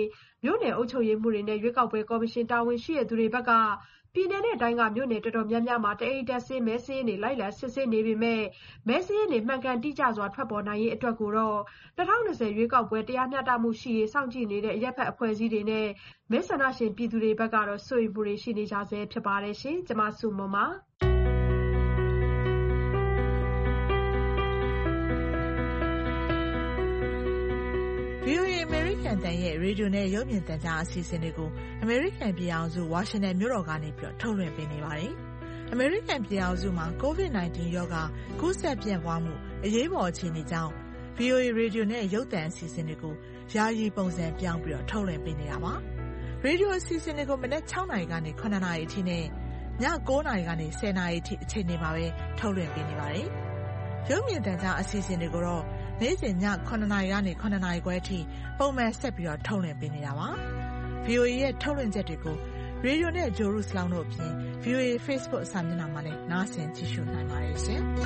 H: မြို့နယ်အုပ်ချုပ်ရေးမှူးတွေနဲ့ရွေးကောက်ပွဲကော်မရှင်တာဝန်ရှိသူတွေဘက်ကပြည်နယ်နဲ့တိုင်းကမြို့နယ်တော်တော်များများမှာတအိမ်တက်ဆင်းမဲစာရင်းတွေလိုက်လံစစ်ဆေးနေပေမဲ့မဲစာရင်းတွေမှန်ကန်တိကျစွာထွက်ပေါ်နိုင်ရေးအတွက်ကိုတော့2020ရွေးကောက်ပွဲတရားမျှတမှုရှိရေးစောင့်ကြည့်နေတဲ့အရက်ဖက်အဖွဲ့အစည်းတွေနဲ့မဲဆန္ဒရှင်ပြည်သူတွေဘက်ကတော့စိုးရိမ်မှုတွေရှိနေကြဆဲဖြစ်ပါတယ်ရှင်။ကျွန်မစုမွန်ပါ
C: VOA အမေရိကန်တန်ရဲ့ရေဒီယိုနဲ့ရုပ်မြင်သံကြားအစီအစဉ်တွေကိုအမေရိကန်ပြည်အောင်စုဝါရှင်တန်မြို့တော်ကနေထုတ်လွှင့်ပေးနေပါတယ်။အမေရိကန်ပြည်အောင်စုမှာ COVID-19 ရောဂါကူးစက်ပြန့်ပွားမှုအရေးပေါ်အခြေအနေကြောင့် VOA ရေဒီယိုနဲ့ရုပ်သံအစီအစဉ်တွေကိုယာယီပုံစံပြောင်းပြီးထုတ်လွှင့်ပေးနေတာပါ။ရေဒီယိုအစီအစဉ်တွေကိုမနက်6နာရီကနေ9နာရီအထိနဲ့ည9နာရီကနေ10နာရီအထိအချိန်တွေမှာပဲထုတ်လွှင့်ပေးနေပါတယ်။ရုပ်မြင်သံကြားအစီအစဉ်တွေကိုတော့နေ့စဉ်ည9နာရီကနေ9နာရီခွဲအထိပုံမှန်ဆက်ပြီးထုတ်လွှင့်ပေးနေတာပါ။ VOA ရဲ့ထုတ်လွှင့်ချက်တွေကိုရေဒီယိုနဲ့ဂျိုရုစလောင်းတို့အပြင် VOA Facebook စာမျက်နှာမှာလည်းနားဆင်ကြည့်ရှုနိုင်ပါတယ်ရှင်
K: ။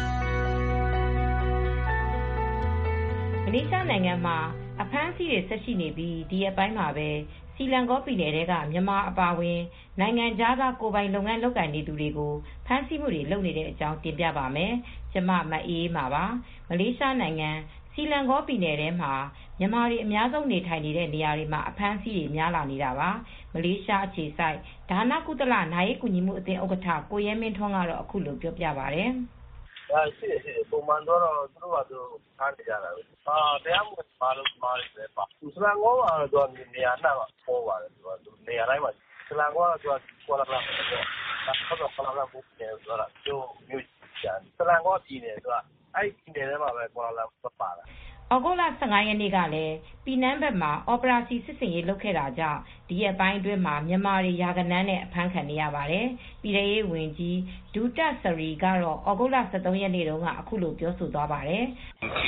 K: မလေးရှားနိုင်ငံမှာအဖမ်းအဆီးတွေဆက်ရှိနေပြီးဒီအပိုင်းမှာပဲစီလန်ကောပြည်နယ်ကမြန်မာအပါအဝင်နိုင်ငံခြားသားကိုယ်ပိုင်လုပ်ငန်းလုပ်ကိုင်နေသူတွေကိုဖမ်းဆီးမှုတွေလုပ်နေတဲ့အကြောင်းတင်ပြပါမယ်။ကျွန်မမအေးမှာပါ။မလေးရှားနိုင်ငံစီလန်ကောပြည်နယ်ထဲမှာမြန်မာတွေအများဆုံးနေထိုင်နေတဲ့နေရာတွေမှာအဖမ်းအဆီးတွေများလာနေတာပါ။မလေးရှားအခြေစိုက်ဒါနကုသလနာရေးကူညီမှုအသင်းဥက္ကဋ္ဌကိုရဲမင်းထွန်းကတော့အခုလိုပြောပြပါတယ်
L: ။ရှိတယ်ပုံမှန်တော့သူတို့ကဖမ်းနေကြတာပဲ။တရားမဝင်ပါလို့မားတယ်ပဲပါ။စလန်ကောကတော့နေရာနှံ့ပေါ်ပါတယ်သူနေရာတိုင်းမှာစလန်ကောကတော့ကွာလာလမ်ပေါ့။တော့ကွာလာလမ်ဘူးနေဆိုတာကျိုးမျိုးချန်စလန်ကောပြည်နယ်ဆိုတာအဲ့ဒီပြည်နယ်ထဲမှာပဲကွာလာလမ်ပါတာ။
K: ဩဂုတ်လ15ရက်နေ့ကလည်းပြည်နန်းဘက်မှာအော်ပရာစီစစ်စင်ရေးလုပ်ခဲ့တာကြောင့်ဒီရက်ပိုင်းအတွင်းမှာမြန်မာတွေရာဂဏန်းနဲ့အဖမ်းခံနေရပါတယ်။ပြည်ထောင်ရေးဝန်ကြီးဒူတက်စရီကတော့ဩဂုတ်လ13ရက်နေ့တုန်းကအခုလိုပြောဆိုသွားပါတယ်။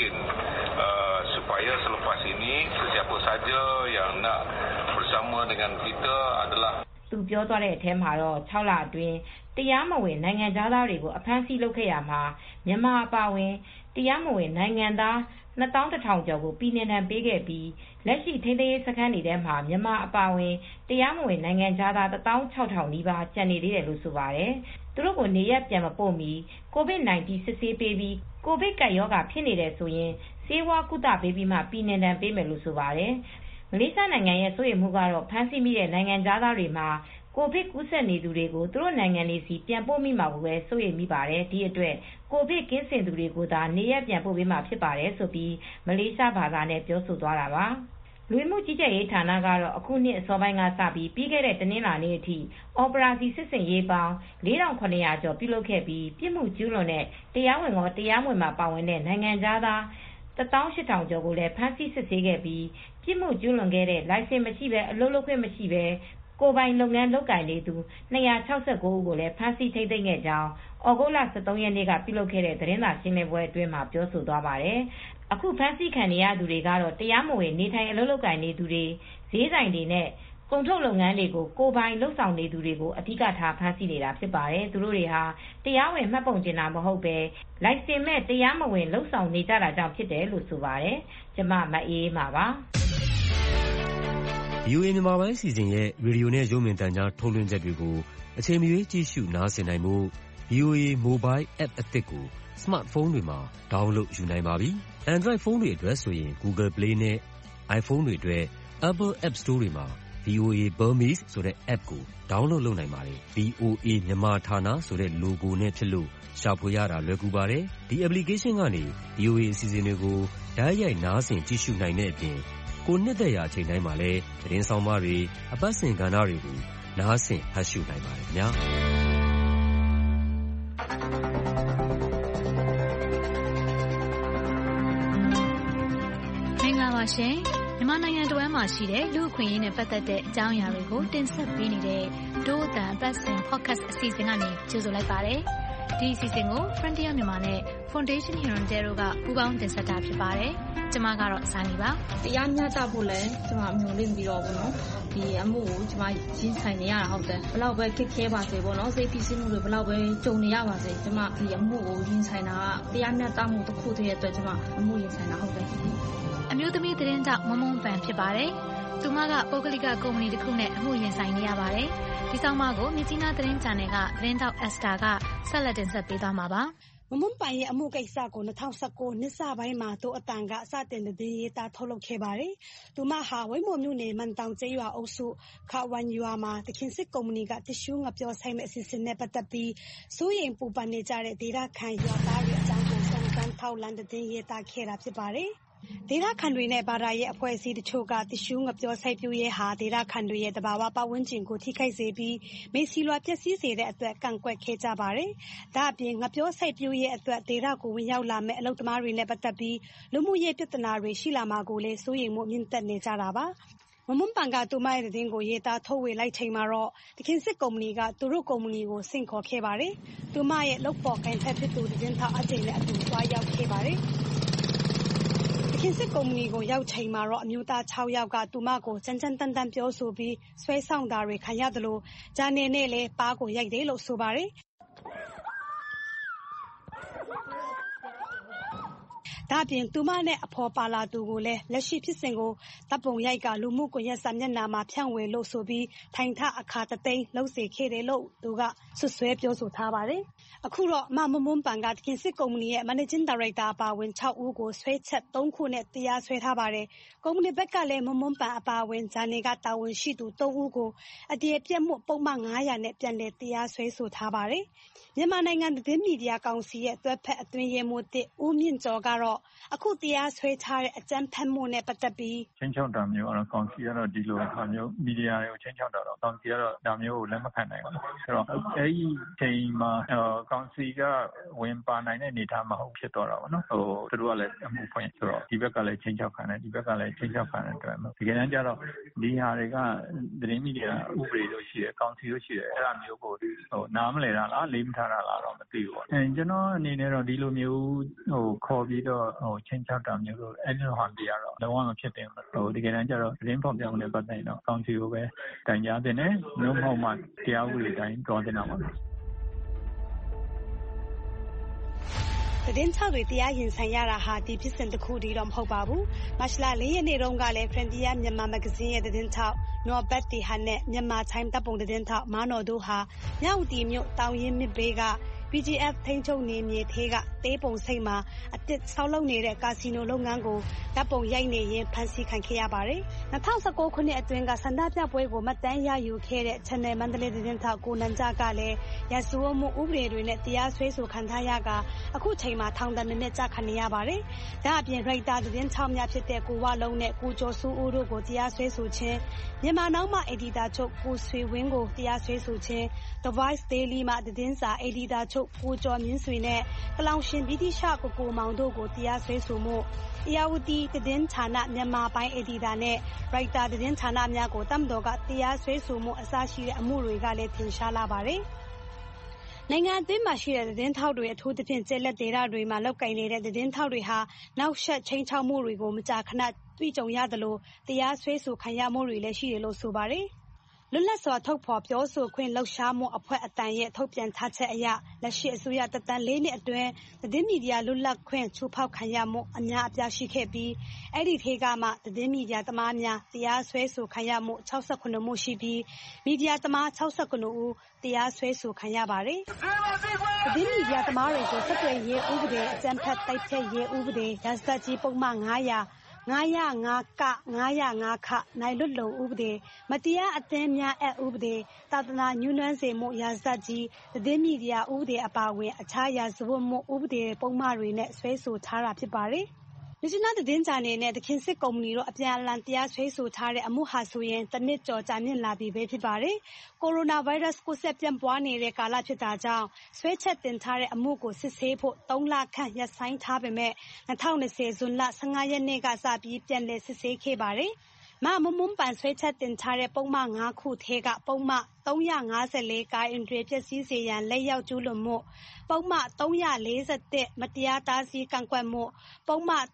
M: supaya selepas ini siapa saja yang nak bersama dengan kita adalah
K: သူပြောသွားတဲ့အထဲမှာတော့6လအတွင်းတရားမဝင်နိုင်ငံသားတွေကိုအဖမ်းဆီးလုပ်ခဲ့ရမှာမြန်မာအပါအဝင်တရားမဝင်နိုင်ငံသား21,000 ကျော်ကိုပြည်နှင်ဒဏ်ပေးခဲ့ပြီးလက်ရှိထိန်းသိမ်းရေးစခန်းတွေထဲမှာမြန်မာအပါအဝင်တရားမဝင်နိုင်ငံသား16,000 နီးပါးကျန်နေသေးတယ်လို့ဆိုပါတယ်။သူတို့ကိုနေရပ်ပြန်မပို့မီ COVID-19 စစ်ဆေးပေးပြီးကိုဗစ်ကပ်ရောဂါဖြစ်နေတယ်ဆိုရင်ဆေးဝါးကုသပေးပြီးမှပြည်နှင်ဒဏ်ပေးမယ်လို့ဆိုပါတယ်။မလေးရှားနိုင်ငံရဲ့စိုးရိမ်မှုကတော့ဖမ်းဆီးမိတဲ့နိုင်ငံသားတွေမှာကိုဗစ်ကူးစက်နေသူတွေကိုသူတို့နိုင်ငံတွေစီပြန်ပို့မိမှာကိုပဲစိုးရိမ်မိပါတယ်ဒီအတွက်ကိုဗစ်ကင်းစင်သူတွေကိုသာနေရပ်ပြန်ပို့ပေးမှာဖြစ်ပါတယ်ဆိုပြီးမလေးရှားဘာသာနဲ့ပြောဆိုသွားတာပါလူမှုကြီးကြပ်ရေးဌာနကတော့အခုနှစ်အစောပိုင်းကစပြီးပြီးခဲ့တဲ့တနင်္လာနေ့အထိအော်ပရာစီစစ်စင်ရေးပေါင်း4,900 ကျော်ပြုလုပ်ခဲ့ပြီးပြစ်မှုကျူးလွန်တဲ့တရားဝင်ရောတရားမဝင်မှာပါဝင်တဲ့နိုင်ငံသား18,000 ကျော်ကိုလည်းဖမ်းဆီးစစ်ဆေးခဲ့ပြီးပြစ်မှုကျူးလွန်ခဲ့တဲ့လိုင်စင်မရှိဘဲအလုပ်လုပ်ခွင့်မရှိဘဲကိုယ်ပိုင်လုပ်ငန်းလုပ်ကိုင်နေသူ269ဦးကိုလည်းဖမ်းဆီးထိန်းသိမ်းခဲ့ကြောင်းဩဂုတ်လ13ရက်နေ့ကပြုလုပ်ခဲ့တဲ့သတင်းစာရှင်းလင်းပွဲအတွင်းမှာပြောဆိုသွားပါတယ်။အခုဖမ်းဆီးခံရသူတွေကတော့တရားမဝင်နေထိုင်အလုပ်လုပ်ကိုင်နေသူတွေဈေးဆိုင်တွေနဲ့ကုန်ထုတ်လုပ်ငန်းတွေကိုကိုယ်ပိုင်လုပ်ဆောင်နေသူတွေကိုအဓိကထားဖမ်းဆီးနေတာဖြစ်ပါတယ်။သူတို့တွေဟာတရားဝင်မှတ်ပုံတင်တာမဟုတ်ပဲလိုင်စင်မဲ့တရားမဝင်လုပ်ဆောင်နေကြတာကြောင့်ဖြစ်တယ်လို့ဆိုပါတယ်။ကျွန်မမအေးမှာပါ။
N: VOA မြန်မာပိုင်းစီစဉ်ရဲ့ရေဒီယိုနဲ့ရုပ်မြင်သံကြားထုတ်လွှင့်ချက်တွေကိုအချိန်မရွေးကြည့်ရှုနားဆင်နိုင်ဖို့ VOA Mobile App အသစ်ကို Smartphone တွေမှာ download ယူနိုင်ပါပြီ။ Android ဖုန်းတွေအတွက်ဆိုရင် Google Play နဲ့ iPhone တွေအတွက် Apple App Store တွေမှာ VOA Burmese ဆိုတဲ့ app ကို download လုပ်နိုင်ပါတယ်။ VOA မြန်မာဌာနဆိုတဲ့ logo နဲ့ဖြစ်လို့ရှာဖွေရတာလွယ်ကူပါတယ်။ဒီ application ကနေ VOA အစီအစဉ်တွေကိုတိုက်ရိုက်နားဆင်ကြည့်ရှုနိုင်တဲ့အပြင်ကိုနှစ်သက်ရာအချိန်တိုင်းမှာလည်းသတင်းဆောင်မတွေအပတ်စဉ်ကဏ္ဍတွေကိုနားဆင်ဖတ်ရှုနိုင်ပါတယ်ခင်ဗျာ
O: မင်္ဂလာပါရှင်မြန်မာနိုင်ငံတဝန်းမှာရှိတဲ့လူ့အခွင့်အရေးနဲ့ပတ်သက်တဲ့အကြောင်းအရာတွေကိုတင်ဆက်ပေးနေတဲ့ဒို့အတန်အပတ်စဉ် podcast အစီအစဉ်ကနေကြိုဆိုလိုက်ပါတယ်ဒီအစီအစဉ်ကို Frontier မြန်မာနဲ့ Foundation Hirondelle ကပူးပေါင်းတင်ဆက်တာဖြစ်ပါတယ်။ကျွန်မကတော့ဇာနီပါ
P: ။တရားမျှတဖို့လဲကျွန်မမျှော်လင့်ပြီးတော့ဗောနော်။ဒီအမှုကိုကျွန်မရင်ဆိုင်နေရတာဟုတ်တယ်။ဘလောက်ပဲခက်ခဲပါစေဗောနော်။စိတ်ဖိစီးမှုတွေဘလောက်ပဲကြုံနေရပါစေ။ကျွန်မဒီအမှုကိုရင်ဆိုင်တာကတရားမျှတမှုတစ်ခုတည်းရဲ့အတွက်ကျွန်မအမှုရင်ဆိုင်တာဟုတ်တယ်
O: ။အမျိုးသမီးသတင်းကြောင့်မုံမုံပန်ဖြစ်ပါတယ်။သူမကပုဂ္ဂလိကကုမ္ပဏီတစ်ခုနဲ့အမှုရင်ဆိုင်နေရပါတယ်။ဒီဆောင်မကိုမြကြီးနားသတင်းဂျာနယ်ကသတင်းတောက်အက်စတာကဆက်လက်တင်ဆက်ပေးသွားမှာပါ
Q: ။မမွန်ပိုင်ရဲ့အမှုကိစ္စကို2019နှစ်စပိုင်းမှာသူအတန်ကစတင်သတင်းရေးသားထုတ်လုပ်ခဲ့ပါတယ်။သူမဟာဝိုင်းမော်မြို့နယ်မန်တောင်ကျေးရွာအုပ်စုခဝမ်ရွာမှာတခင်စစ်ကုမ္ပဏီကတ िश ူးငပြောဆိုင်မဲ့အစီအစဉ်နဲ့ပတ်သက်ပြီးစိုးရိမ်ပူပန်နေကြတဲ့ဒေသခံရွာသားတွေအကြောင်းကိုစုံစမ်းထောက်လှမ်းသတင်းရေးသားခဲ့တာဖြစ်ပါတယ်။ဒေသခံတွေနဲ့ဘာသာရေးအဖွဲ့အစည်းတချို့ကတ िश ူးငပြောစိုက်ပျိုးရေးဟာဒေသခံတွေရဲ့တဘာဝပတ်ဝန်းကျင်ကိုထိခိုက်စေပြီးမေစီလွာပျက်စီးစေတဲ့အတွက်ကန့်ကွက်ခဲ့ကြပါတယ်။ဒါအပြင်ငပြောစိုက်ပျိုးရေးအတွက်ဒေသကိုဝင်ရောက်လာမဲ့အလုပ်သမားတွေနဲ့ပတ်သက်ပြီးလူမှုရေးပြဿနာတွေရှိလာမှာကိုလည်းစိုးရိမ်မှုမြင့်တက်နေကြတာပါ။မမွန်ပန်ကသူမရဲ့သတင်းကိုရေးသားထုတ်ဝေလိုက်ချိန်မှာတော့တခင်စစ်ကုမ္ပဏီကသူတို့ကုမ္ပဏီကိုဆင့်ခေါ်ခဲ့ပါတယ်။သူမရဲ့လုပ်ပေါ်ကိုင်ဖက်ဖြစ်သူသတင်းထောက်အကျိန်နဲ့အတူတွားရောက်ခဲ့ပါတယ်။ခင်စစ်ကုမ္ပဏီကိုရောက်ချိန်မှာတော့အမျိုးသား6ယောက်ကသူမကိုကြမ်းကြမ်းတမ်းတမ်းပြောဆိုပြီးဆွဲဆောင်တာတွေခံရတယ်လို့ဂျာနယ်နဲ့လည်းပါးကိုရိုက်တယ်လို့ဆိုပါတယ်။ဒါပြင်သူမနဲ့အဖော်ပါလာသူကိုလည်းလက်ရှိဖြစ်စဉ်ကိုတပ်ပုံရိုက်ကလူမှုကွန်ရက်စာမျက်နှာမှာဖြန့်ဝေလို့ဆိုပြီးထိုင်ထအခါတသိန်းလှုပ်စေခဲ့တယ်လို့သူကဆွဆွဲပြောဆိုထားပါတယ်။အခုတော့မမွန်ပန်ကတခင်စစ်ကုမ္ပဏီရဲ့ Managing Director အပါအဝင်6ဦးကိုဆွဲချက်3ခုနဲ့တရားစွဲထားပါတယ်။ကုမ္ပဏီဘက်ကလည်းမွန်ပန်အပါအဝင်ဂျာနယ်ကတာဝန်ရှိသူ3ဦးကိုအတည်ပြတ်မှုပုံမှန်900နဲ့ပြန်လည်တရားစွဲဆိုထားပါတယ်။မြန်မာနိုင်ငံသတင်းမီဒီယာကောင်စီရဲ့တွဲဖက်အတွင်းရေးမှူးဦးမြင့်ကျော်ကတော့အခုတရားစွဲထားတဲ့အကြမ်းဖက်မှုနဲ့ပတ်သက်ပြီး
R: ချင်းချောက်တာမျိုးကတော့ကောင်စီကတော့ဒီလိုအခါမျိုးမီဒီယာတွေကိုချင်းချောက်တာတော့ကောင်စီကတော့ဒါမျိုးကိုလက်မခံနိုင်ဘူး။ဆိုတော့အဲဒီချိန်မှာကောင်စီကဝင်ပါနိုင်တဲ့အနေအထားမဟုတ်ဖြစ်တော့တာပေါ့နော်။သူတို့ကလည်းအမှုဖွင့်ဆိုတော့ဒီဘက်ကလည်းချင်းချောက်ခံတယ်ဒီဘက်ကလည်းချင်းချောက်ခံတယ်တွေ့မှာဒီကနေ့ကျတော့ဒီဟာတွေကသတင်းမီဒီယာဥပဒေတို့ရှိတယ်ကောင်စီတို့ရှိတယ်အဲ့ဒါမျိုးကိုနားမလည်တာလားလေးမထားတာလားတော့မသိဘူးပေါ့။ကျွန်တော်အနေနဲ့တော့ဒီလိုမျိုးခေါ်ပြီးတော့ချင်းချောက်တာမျိုးလို့အဲ့လိုဟာတွေကတော့လုံးဝမဖြစ်သင့်ဘူး။ဒီကနေ့ကျတော့သတင်းဖော်ပြမှုနဲ့ပတ်သက်ရင်တော့ကောင်စီကိုပဲတိုင်ကြားတင်တယ်မျိုးမဟုတ်မှတရားဥပဒေတိုင်းတွားတင်တာပါ
Q: သတင်းထောက်တွေတရားရင်ဆိုင်ရတာဟာဒီဖြစ်စဉ်တစ်ခုတည်းတော့မဟုတ်ပါဘူး။မတ်လ4ရက်နေ့တုန်းကလည်း Frontier မြန်မာမဂ္ဂဇင်းရဲ့သတင်းထောက်နော်ဘတ်တီဟာနဲ့မြန်မာတိုင်းတပ်ပုံသတင်းထောက်မာနော်တို့ဟာမြောက်တီမြို့တောင်ရင်မြစ်ဘေးက BGF ထိန်းချုပ်နေမြေထဲကတေးပုံစိတ်မှာအတစ်ဆောက်လုပ်နေတဲ့ကာစီနိုလုပ်ငန်းကိုတပ်ပုံရိုက်နေရင်ဖမ်းဆီးခံခဲ့ရပါတယ်။2019ခုနှစ်အတွင်းကဆန္ဒပြပွဲကိုမှတ်တမ်းရယူခဲ့တဲ့ Channel မန္တလေးသတင်းထောက်ကိုနန်းကြကလည်းရစဝမှုဥပဒေတွေနဲ့တရားစွဲဆိုခံထားရကအခုချိန်မှာထောင်ဒဏ်နှစ်ကျခံနေရပါတယ်။ဒါအပြင်ရိုက်တာသတင်းထောက်များဖြစ်တဲ့ကိုဝလုံးနဲ့ကိုကျော်စိုးဦးတို့ကိုတရားစွဲဆိုခြင်းမြန်မာနောက်မှအက်ဒီတာချုပ်ကိုဆွေဝင်းကိုတရားစွဲဆိုခြင်း The Voice Daily မှာသတင်းစာအက်ဒီတာချုပ်ကိုကျော်မြင့်ဆွေနဲ့ကလောင်ရှင်ဗြိတိရှကိုမောင်တို့ကိုတရားစွဲဆိုမှုဧရာဝတီသတင်းဌာနမြန်မာပိုင်းအက်ဒီတာနဲ့ရိုက်တာသတင်းဌာနများကိုတမ်တော်ကတရားစွဲဆိုမှုအစရှိတဲ့အမှုတွေကလည်းထင်ရှားလာပါတယ်။နိုင်ငံအတွင်းမှာရှိတဲ့သတင်းထောက်တွေအထူးသဖြင့်ကျက်လက်ဒေတာတွေမှာလောက်ကိုင်နေတဲ့သတင်းထောက်တွေဟာနောက်ဆက်ချင်းချောက်မှုတွေကိုမကြာခဏတွေ့ကြုံရတယ်လို့တရားစွဲဆိုခံရမှုတွေလည်းရှိတယ်လို့ဆိုပါတယ်။လွတ်လပ်စွာထုတ်ဖော်ပြောဆိုခွင့်လှုပ်ရှားမှုအဖွဲ့အတန်ရဲ့ထုတ်ပြန်ထားချက်အရလက်ရှိအစိုးရတပ်တန်း၄နှစ်အတွင်းသတင်းမီဒီယာလွတ်လပ်ခွင့်ချိုးဖောက်ခံရမှုအများအပြားရှိခဲ့ပြီးအဲ့ဒီထဲကမှသတင်းမီဒီယာသမားများတရားစွဲဆိုခံရမှု68မှုရှိပြီးမီဒီယာသမား69ဦးတရားစွဲဆိုခံရပါတယ်။သတင်းမီဒီယာသမားတွေကိုဆက်သွယ်ရေးဥပဒေအကြမ်းဖက်တိုက်ဖျက်ရေးဥပဒေရာဇသတ်ကြီးပုံမှန်900 905က905ခနိုင်လွတ်လုံဥပဒေမတရားအသင်းများအက်ဥပဒေသာသနာညှိုးနှွမ်းစေမှုရာဇသတ်ကြီးသတင်းမီဒီယာဥပဒေအပါအဝင်အခြားရာဇဝတ်မှုဥပဒေပုံမှန်တွေနဲ့ဆွဲဆိုထားတာဖြစ်ပါတယ်။မြစ်နာသတင်းဂျာနယ်နဲ့သခင်စစ်ကုမ္ပဏီတို့အပြန်အလှန်တရားစွဲဆိုထားတဲ့အမှုဟာဆိုရင်တစ်နှစ်ကျော်ကြာမြင့်လာပြီပဲဖြစ်ပါတယ်။ကိုရိုနာဗိုင်းရပ်စ်ကူးစက်ပြန့်ပွားနေတဲ့ကာလဖြစ်တာကြောင့်ဆွဲချက်တင်ထားတဲ့အမှုကိုစစ်ဆေးဖို့3လခန့်ရပ်ဆိုင်းထားပေမဲ့2020ဇွန်လ15ရက်နေ့ကစပြီးပြန်လည်စစ်ဆေးခဲ့ပါတယ်။မမွန်ပန်ဆွဲချက်တင်ထားတဲ့ပုံမှန်5ခုထဲကပုံမှန်354ကာအင်ဒရီပျက်စီးစေရန်လက်ရောက်ကျူးလွန်မှုပုံမှန်341မတရားတားဆီးကန့်ကွက်မှုပုံမှန်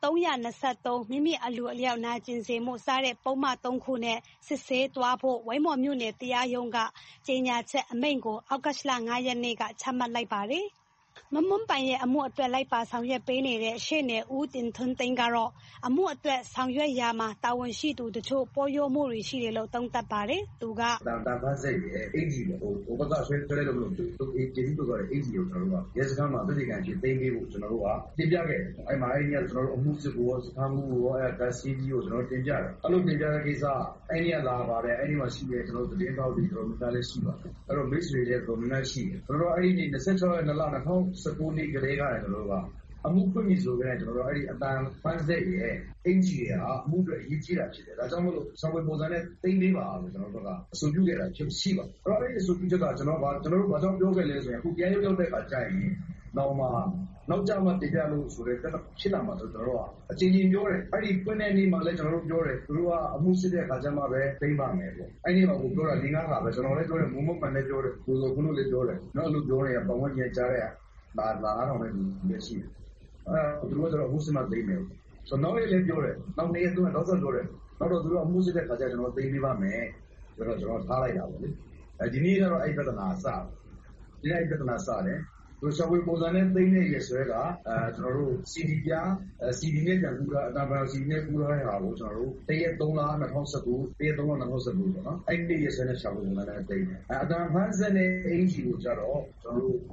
Q: 323မိမိအလူအလျောက်နာကျင်စေမှုစတဲ့ပုံမှန်3ခုနဲ့စစ်ဆေးသွားဖို့ဝိုင်းမော်မြို့နယ်တရားရုံးကကြေညာချက်အမိန့်ကိုအောက်ကလ9ရက်နေ့ကချမှတ်လိုက်ပါတယ်။မမွန်းပိုင်ရဲ့အမှုအတွက်လိုက်ပါဆောင်ရွက်ပေးနေတဲ့ရှေ့နေဦးတင်ထွန်းသိန်းကတော့အမှုအတွက်ဆောင်ရွက်ရာမှာတာဝန်ရှိသူတချို့ပေါ်ရိုးမှုတွေရှိတယ်လို့သုံးသပ်ပါတယ်။သူက
S: တာဖန်စိတ်ရဲ့အင်ဂျီကိုဟိုဘက်ကဆွဲလိုက်လို့သူကျေးဇူးတော်တဲ့အင်ဂျီကိုကျွန်တော်တို့ကရဲစခန်းမှာပြည်ကံချင်းသိမ်းပေးဖို့ကျွန်တော်တို့ကတင်ပြခဲ့တယ်။အဲ့မှာအဲ့ဒီကကျွန်တော်တို့အမှုစစ်ကိုစခန်းမှုကိုအဲ့ဒါစီဂျီကိုကျွန်တော်တင်ပြတယ်။အဲ့လိုတင်ပြတဲ့ကိစ္စအဲ့ဒီကလာပါတယ်အဲ့ဒီမှာရှိတဲ့ကျွန်တော်တို့တင်ပေါက်တွေကျွန်တော်တို့လည်းရှိပါတယ်။အဲ့တော့ miss တွေလည်းပုံမှန်ရှိတယ်။ကျွန်တော်တို့အဲ့ဒီ26ရက်2လ2019နေ့ကလေးကကျွန်တော်တို့ကအမှုဖွင့်ပြီဆိုကြတဲ့ကျွန်တော်တို့အဲ့ဒီအတန်ဖန်ဆက်ရဲ့အင်ဂျီကအမှုတွေအရေးကြီးတာဖြစ်တယ်။ဒါကြောင့်မို့လို့ဆောင်းဝေပုံစံနဲ့သိမ်းပေးပါလို့ကျွန်တော်တို့ကအဆိုပြုခဲ့တာဖြစ်ရှိပါ။အဲ့တော့အဲ့ဒီအဆိုပြုချက်ကကျွန်တော်တို့ဘာကြောင့်ပြောခဲ့လဲဆိုရင်အခုပြန်ရောက်တဲ့အခါကျရင်နောက်ကြမှာတင်ပြလို့ဆိုတဲ့ဖြစ်လာမှာဆိုကျွန်တော်တို့ကအချင်းချင်းပြောတယ်အဲ့ဒီဖွင့်တဲ့နေ့မှာလည်းကျွန်တော်တို့ပြောတယ်သူတို့ကအမှုစစ်တဲ့အခါကျမှပဲသိမ်းပါမယ်ပေါ့အဲ့ဒီမှာကိုပြောတာ၄-၅ခါပဲကျွန်တော်လည်းပြောတယ်မုံမပန်လည်းပြောတယ်ကိုလိုခုလို့လည်းပြောတယ်နော်အဲ့လိုပြောနေရပတ်ဝန်းကျင်ကြားတဲ့လာတော့လည်းဒီရှိတယ်အဲ့သူတို့ကတော့အမှုစစ်မှသိမ်းမယ်ဆိုတော့လည်းပြောတယ်နောက်နေ့သူကတော့ပြောတယ်နောက်တော့သူတို့အမှုစစ်တဲ့အခါကျကျွန်တော်သိမ်းပေးပါမယ်ဆိုတော့ကျွန်တော်ထားလိုက်တာပေါ့လေဒီနေ့ကတော့အဲ့ပြဿနာစတယ်ဒီနေ့ပြဿနာစတယ်တို့ဆောက်ဝေးပုံစံနဲ့သိတဲ့ရက်စွဲကကျွန်တော်တို့ CD ပြ CD နဲ့ပြန်ကူတာအတန်ပန် CD နဲ့ကူတာဟာကိုကျွန်တော်တို့တရက်3လ2019တရက်3လ2019ပေါ့နော်အဲ့ဒီရက်စွဲနဲ့ဆောက်ဝေးပုံစံနဲ့သိတယ်အတန်ပန်စနဲ့အင်ဂျီကိုကြတော့ကျွန်တော်တို့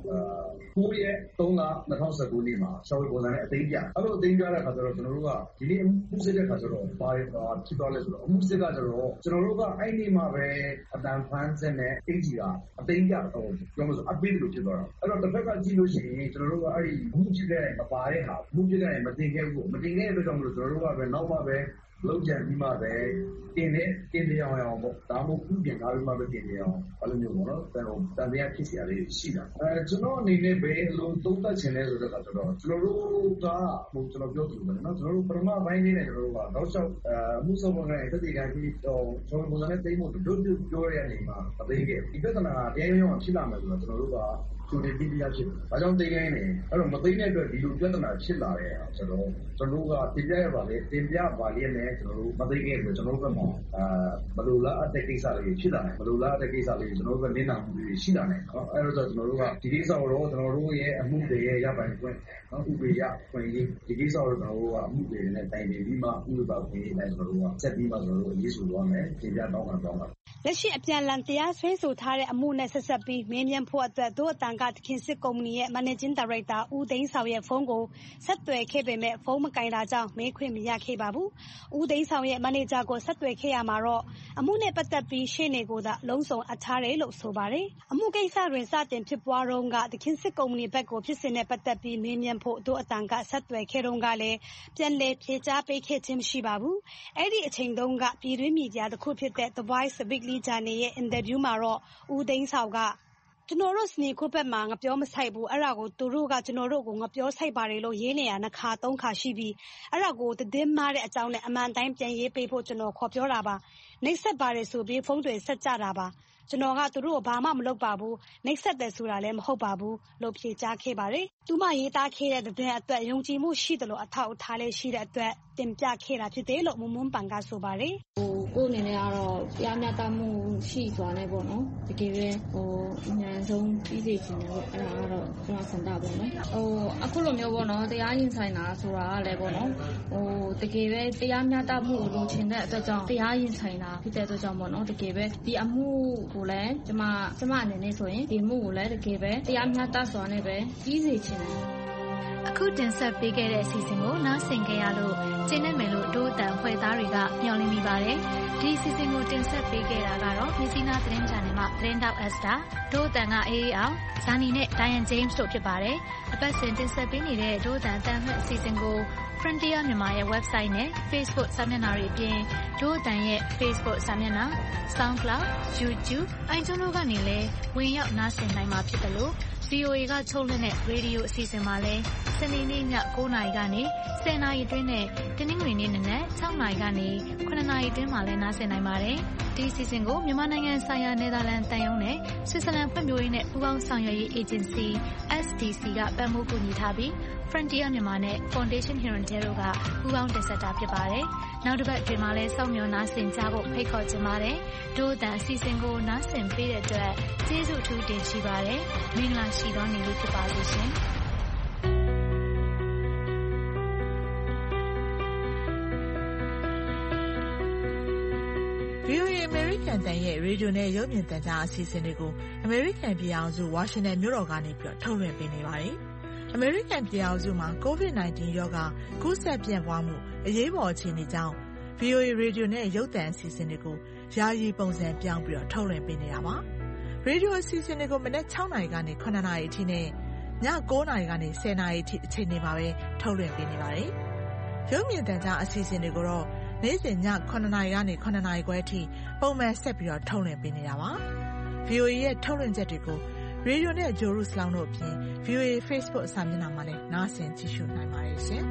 S: 9ရက်3လ2019နေ့မှာဆောက်ဝေးပုံစံနဲ့အသိပြအဲ့လိုအသိပြတဲ့အခါကျတော့ကျွန်တော်တို့ကဒီနေ့အမှုစစ်တဲ့အခါကျတော့ဘာဖြစ်သွားလဲဆိုတော့အမှုစစ်ကကျတော့ကျွန်တော်တို့ကအဲ့ဒီမှာပဲအတန်ပန်စနဲ့အင်ဂျီကအသိပြတော့ပြောလို့ဆို update လို့ဖြစ်သွားတာအဲ့တော့တစ်ဖက်ကကြည့်လို့ရှိရင်ကျွန်တော်တို့ကအဲ့ဒီမှုဖြစ်တဲ့မပါတဲ့ဟာမှုဖြစ်တဲ့မတင်ခဲ့ဘူးမတင်ခဲ့တဲ့အတွက်ကြောင့်မလို့ကျွန်တော်တို့ကပဲနောက်မှပဲလုံးကြံပြီးမှပဲတင်တယ်အောင်ပေါ့ဒါမှမဟုတ်ပြင်ထားပြီးမှပဲတင်တယ်အောင်အဲ့လိုမျိုးပေါ့နော်တန်တရားဖြစ်စရာလေးရှိတာကျွန်တော်အနေနဲ့ပဲလိုသုံးသပ်ချင်လဲဆိုတော့ကျွန်တော်တို့ကကျွန်တော်ပြောသလိုပဲနော်ကျွန်တော်တို့ပထမပိုင်းလေးနဲ့ကျွန်တော်တို့ကတော့လျှောက်မှုဆောင်တဲ့တတိယကြီးတော့ကျွန်တော်ပုံစံနဲ့သိဖို့တို့ပြောရတဲ့နေမှာအသေးခဲ့ဒီပြဿနာတရားရုံးဖြစ်လာမယ်ဆိုတော့ကျွန်တော်တို့ကသူတွေပြီးပြဖြစ်တယ်။ဒါကြောင့်သိခိုင်းနေအဲ့တော့မသိတဲ့အတွက်ဒီလိုပြဿနာဖြစ်လာတဲ့အခါကျတော့ကျွန်တော်တို့ကတင်ပြရပါလေတင်ပြပါလေနဲ့ကျွန်တော်တို့မသိခဲ့ဘူးကျွန်တော်တို့ကမှဘလိုလားအတက်ကိစ္စလေးဖြစ်လာတယ်ဘလိုလားအတက်ကိစ္စလေးကျွန်တော်တို့ကနင်းနာမှုတွေရှိလာတယ်နော်အဲ့တော့ကျွန်တော်တို့ကဒီကိစ္စကိုတော့ကျွန်တော်တို့ရဲ့အမှုတွေရဲ့ရပိုင်ခွင့်နော်ဥပဒေရခွင့်ရေးဒီကိစ္စကိုကျွန်တော်တို့ကအမှုတွေနဲ့တိုင်ပင်ပြီးမှဥပဒေခွင့်ရေးနဲ့ကျွန်တော်တို့ကဆက်ပြီးမှကျွန်တော်တို့ရေးဆိုသွားမယ်တင်ပြတောင်းခံသွားမှာ
Q: လက်ရှိအပြန်အလှန်တရားစွဲဆိုထားတဲ့အမှုနဲ့ဆက်ဆက်ပြီးမင်းမြန်ဖို့အတွက်တို့အတန်ကတခင်စစ်ကုမ္ပဏီရဲ့ Managing Director ဦးသိန်းဆောင်ရဲ့ဖုန်းကိုဆက်သွယ်ခဲ့ပေမဲ့ဖုန်းမကင်တာကြောင့်မေးခွင့်မရခဲ့ပါဘူး။ဦးသိန်းဆောင်ရဲ့မန်နေဂျာကိုဆက်သွယ်ခဲ့ရမှာတော့အမှုနဲ့ပတ်သက်ပြီးရှေ့နေကိုသာလုံးစုံအထားတယ်လို့ဆိုပါတယ်။အမှုကိစ္စတွင်စတင်ဖြစ်ပွားတော့ကတခင်စစ်ကုမ္ပဏီဘက်ကိုဖြစ်စဉ်နဲ့ပတ်သက်ပြီးမင်းမြန်ဖို့တို့အတန်ကဆက်သွယ်ခဲ့တော့ကလည်းပြန်လည်ဖြေကြားပေးခဲ့ခြင်းမရှိပါဘူး။အဲ့ဒီအချိန်တုန်းကပြည်တွင်းမီဒီယာတစ်ခုဖြစ်တဲ့ The Voice Weekly Journal ရဲ့အင်တာဗျူးမှာတော့ဦးသိန်းဆောင်ကကျွန်တော်တို့စနေခုဘက်မှာငပြောမဆိုင်ဘူးအဲ့ဒါကိုသူတို့ကကျွန်တော်တို့ကိုငပြောဆိုင်ပါတယ်လို့ရေးနေရ2ခါ3ခါရှိပြီးအဲ့ဒါကိုသတင်းမှားတဲ့အကြောင်းနဲ့အမှန်တိုင်းပြန်ရေးပေးဖို့ကျွန်တော်ခေါ်ပြောတာပါနှိပ်စက်ပါတယ်ဆိုပြီးဖုန်းတွေဆက်ကြတာပါကျွန်တော်ကသူတို့ကိုဘာမှမလုပ်ပါဘူးနှိပ်စက်တယ်ဆိုတာလည်းမဟုတ်ပါဘူးလို့ဖြေကြားခဲ့ပါတယ်သူမရေးသားခဲ့တဲ့သတင်းအတွက်ယုံကြည်မှုရှိတယ်လို့အထောက်အထားလေးရှိတဲ့အတွက်တင်ပြခဲ့တာဖြစ်တယ်လို့မွန်းပန်ကဆိုပါတယ်
P: ကိုအနေနဲ့ကတော့တရားမျှတမှုရှိစွာနဲ့ပေါ့နော်တကယ်ပဲအများဆုံးပြီးစေချင်တယ်ပေါ့အဲ့ဒါကတော့ကျွန်တော်စံတာပေါ့နော်အခုလိုမျိုးပေါ့နော်တရားရင်ဆိုင်တာဆိုတာကလည်းပေါ့နော်တကယ်ပဲတရားမျှတမှုကိုလိုချင်တဲ့အတွက်ကြောင့်တရားရင်ဆိုင်တာဖြစ်တဲ့အတွက်ကြောင့်ပေါ့နော်တကယ်ပဲဒီအမှုကိုလည်းကျမအနေနဲ့ဆိုရင်ဒီမှုကိုလည်းတကယ်ပဲတရားမျှတစွာနဲ့ပဲပြီးစေချင်တယ်
O: အခုတင်ဆက်ပေးခဲ့တဲ့အစီအစဉ်ကိုနားဆင်ကြရလို့ကျင်းနေမယ်လို့ဒိုးအတန်ဖွဲ့သားတွေကမျှော်လင့်မိပါတယ်။ဒီအစီအစဉ်ကိုတင်ဆက်ပေးခဲ့တာကတော့မြစီနာသတင်းချန်နယ်မှာသတင်းတောက်အက်စတာဒိုးအတန်ကအေးအောင်ဇာနီနဲ့ဒိုင်ယန်ဂျိမ်းစ်တို့ဖြစ်ပါတယ်။အပတ်စဉ်တင်ဆက်ပေးနေတဲ့ဒိုးအတန်အတန်မှတ်အစီအစဉ်ကို Frontier မြန်မာရဲ့ website နဲ့ Facebook စာမျက်နှာတွေအပြင်ဒိုးအတန်ရဲ့ Facebook စာမျက်နှာ SoundCloud YouTube iTunes တို့ကနေလည်းဝင်ရောက်နားဆင်နိုင်မှာဖြစ်တယ်လို့VOA ကထုတ်လွှင့်တဲ့ရေဒီယိုအစီအစဉ်မှာလည်းစနေနေ့ည9:00 နာရီကနေ10:00 နာရီအတွင်းနဲ့တနင်္ဂနွေနေ့နနက်6:00 နာရီကနေ9:00 နာရီအတွင်းမှာလည်းနားဆင်နိုင်ပါတယ်။ဒီအစီအစဉ်ကိုမြန်မာနိုင်ငံဆိုင်ရာနယ်သာလန်တန်ယုံနဲ့ဆွစ်ဇာလန်ဖွံ့ဖြိုးရေးနဲ့ပူးပေါင်းဆောင်ရွက်ရေးအေဂျင်စီ SDC ကပံ့ပိုးကူညီထားပြီး Frontier မြန်မာနဲ့ Foundation Hirondale တို့ကပူးပေါင်းတင်ဆက်တာဖြစ်ပါတယ်။နောက်တစ်ပတ်အတွင်းမှာလည်းစောင့်မျှော်နားဆင်ကြဖို့ဖိတ်ခေါ်ချင်ပါတယ်။ဒို့အတန်အစီအစဉ်ကိုနားဆင်ပေးတဲ့အတွက်ကျေးဇူးအထူးတင်ရှိပါတယ်။မင်္ဂလာရှိသောနေ့လေးဖြစ်ပါစေရှင်။
C: VOA အမေရိကန်တန်ရဲ့ရေဒီယိုနဲ့ရုပ်မြင်သံကြားအစီအစဉ်တွေကိုအမေရိကန်ပြည်အောင်စုဝါရှင်တန်မြို့တော်ကနေထုတ်လွှင့်ပေးနေပါတယ်။အမေရိကန်ပြည်အောင်စုမှာ COVID-19 ရောဂါကူးစက်ပြန့်ပွားမှုအရေးပေါ်အခြေအနေကြောင့် VOA ရေဒီယိုနဲ့ရုပ်သံအစီအစဉ်တွေကိုယာယီပုံစံပြောင်းပြီးထုတ်လွှင့်ပေးနေတာပါ။ရေဒီယိုအစီအစဉ်တွေကိုမနက်6နာရီကနေ9နာရီအထိနဲ့ည9နာရီကနေ10နာရီအထိအချိန်တွေမှာပဲထုတ်လွှင့်ပေးနေပါတယ်။ရုပ်မြင်သံကြားအစီအစဉ်တွေကိုတော့နေ့စဉ်ည9နာရီကနေ9နာရီခွဲအထိပုံမှန်ဆက်ပြီးထုတ်လွှင့်ပေးနေတာပါ။ VOA ရဲ့ထုတ်လွှင့်ချက်တွေကိုရေဒီယိုနဲ့ဂျိုရုစလောင်းတို့အပြင် VOA Facebook စာမျက်နှာမှာလည်းနားဆင်ကြည့်ရှုနိုင်ပါတယ်ရှင်။